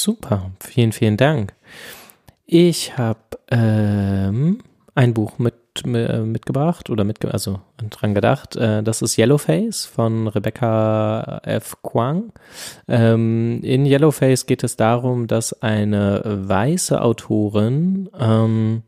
Super, vielen, vielen Dank. Ich habe ähm, ein Buch mit mitgebracht oder mitge also dran gedacht. Äh, das ist Yellowface von Rebecca F. Kuang. Ähm, in Yellowface geht es darum, dass eine weiße Autorin ähm,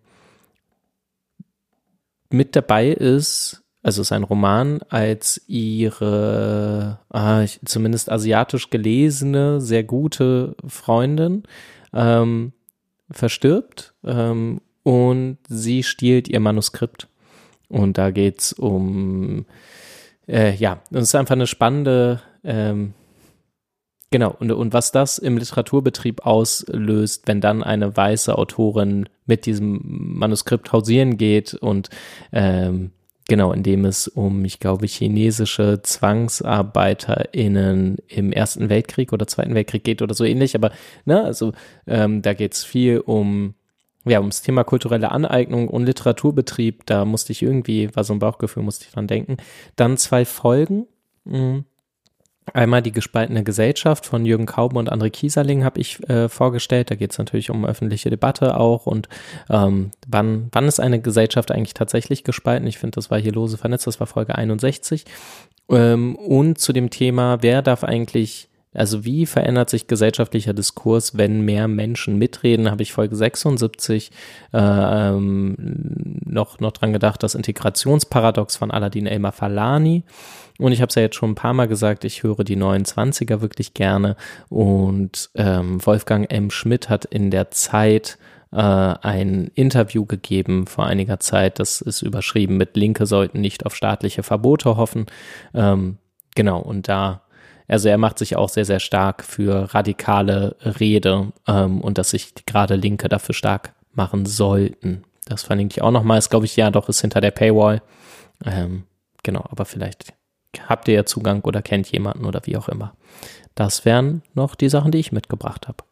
mit dabei ist, also es ist ein Roman, als ihre ah, ich, zumindest asiatisch gelesene, sehr gute Freundin ähm, verstirbt ähm, und sie stiehlt ihr Manuskript. Und da geht's um, äh, ja, es ist einfach eine spannende, ähm, genau, und, und was das im Literaturbetrieb auslöst, wenn dann eine weiße Autorin mit diesem Manuskript hausieren geht und ähm, genau, indem es um, ich glaube, chinesische ZwangsarbeiterInnen im Ersten Weltkrieg oder Zweiten Weltkrieg geht oder so ähnlich, aber ne, also ähm, da geht es viel um, ja, ums Thema kulturelle Aneignung und Literaturbetrieb, da musste ich irgendwie, war so ein Bauchgefühl, musste ich dran denken. Dann zwei Folgen, mh. Einmal die gespaltene Gesellschaft von Jürgen Kaube und André Kieserling habe ich äh, vorgestellt. Da geht es natürlich um öffentliche Debatte auch und ähm, wann, wann ist eine Gesellschaft eigentlich tatsächlich gespalten? Ich finde, das war hier lose vernetzt, das war Folge einundsechzig. Ähm, und zu dem Thema, wer darf eigentlich, also wie verändert sich gesellschaftlicher Diskurs, wenn mehr Menschen mitreden, habe ich Folge sechsundsiebzig äh, ähm, noch, noch dran gedacht, das Integrationsparadox von Aladin Elmar-Falani. Und ich habe es ja jetzt schon ein paar Mal gesagt, ich höre die neunundzwanziger wirklich gerne und ähm, Wolfgang M. Schmidt hat in der Zeit äh, ein Interview gegeben vor einiger Zeit, das ist überschrieben mit Linke sollten nicht auf staatliche Verbote hoffen. Ähm, genau, und da, also er macht sich auch sehr, sehr stark für radikale Rede ähm, und dass sich gerade Linke dafür stark machen sollten. Das verlinke ich auch nochmal, ist glaube ich, ja doch, ist hinter der Paywall. Ähm, genau, aber vielleicht habt ihr ja Zugang oder kennt jemanden oder wie auch immer. Das wären noch die Sachen, die ich mitgebracht habe.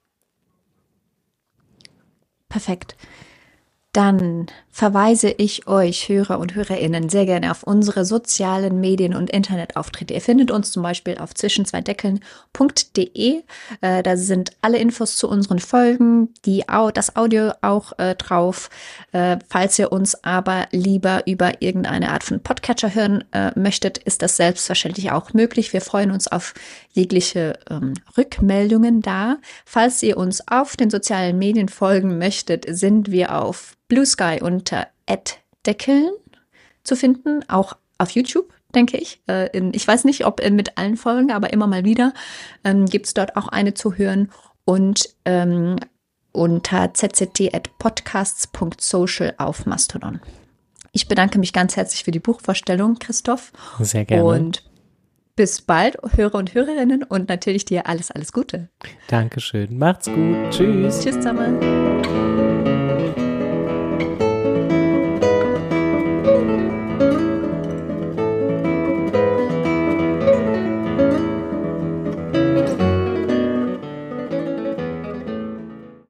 Perfekt. Dann verweise ich euch, Hörer und Hörerinnen, sehr gerne auf unsere sozialen Medien und Internetauftritte. Ihr findet uns zum Beispiel auf zwischen zwei deckeln punkt de. Äh, da sind alle Infos zu unseren Folgen, die, das Audio auch äh, drauf. Äh, falls ihr uns aber lieber über irgendeine Art von Podcatcher hören äh, möchtet, ist das selbstverständlich auch möglich. Wir freuen uns auf jegliche ähm, Rückmeldungen da. Falls ihr uns auf den sozialen Medien folgen möchtet, sind wir auf Blue Sky unter at deckeln zu finden, auch auf YouTube, denke ich. Äh, in, ich weiß nicht, ob mit allen Folgen, aber immer mal wieder ähm, gibt es dort auch eine zu hören und ähm, unter z z t at podcasts punkt social auf Mastodon. Ich bedanke mich ganz herzlich für die Buchvorstellung, Christoph. Sehr gerne. Und bis bald, Hörer und Hörerinnen, und natürlich dir alles, alles Gute. Dankeschön. Macht's gut. Tschüss. Tschüss zusammen.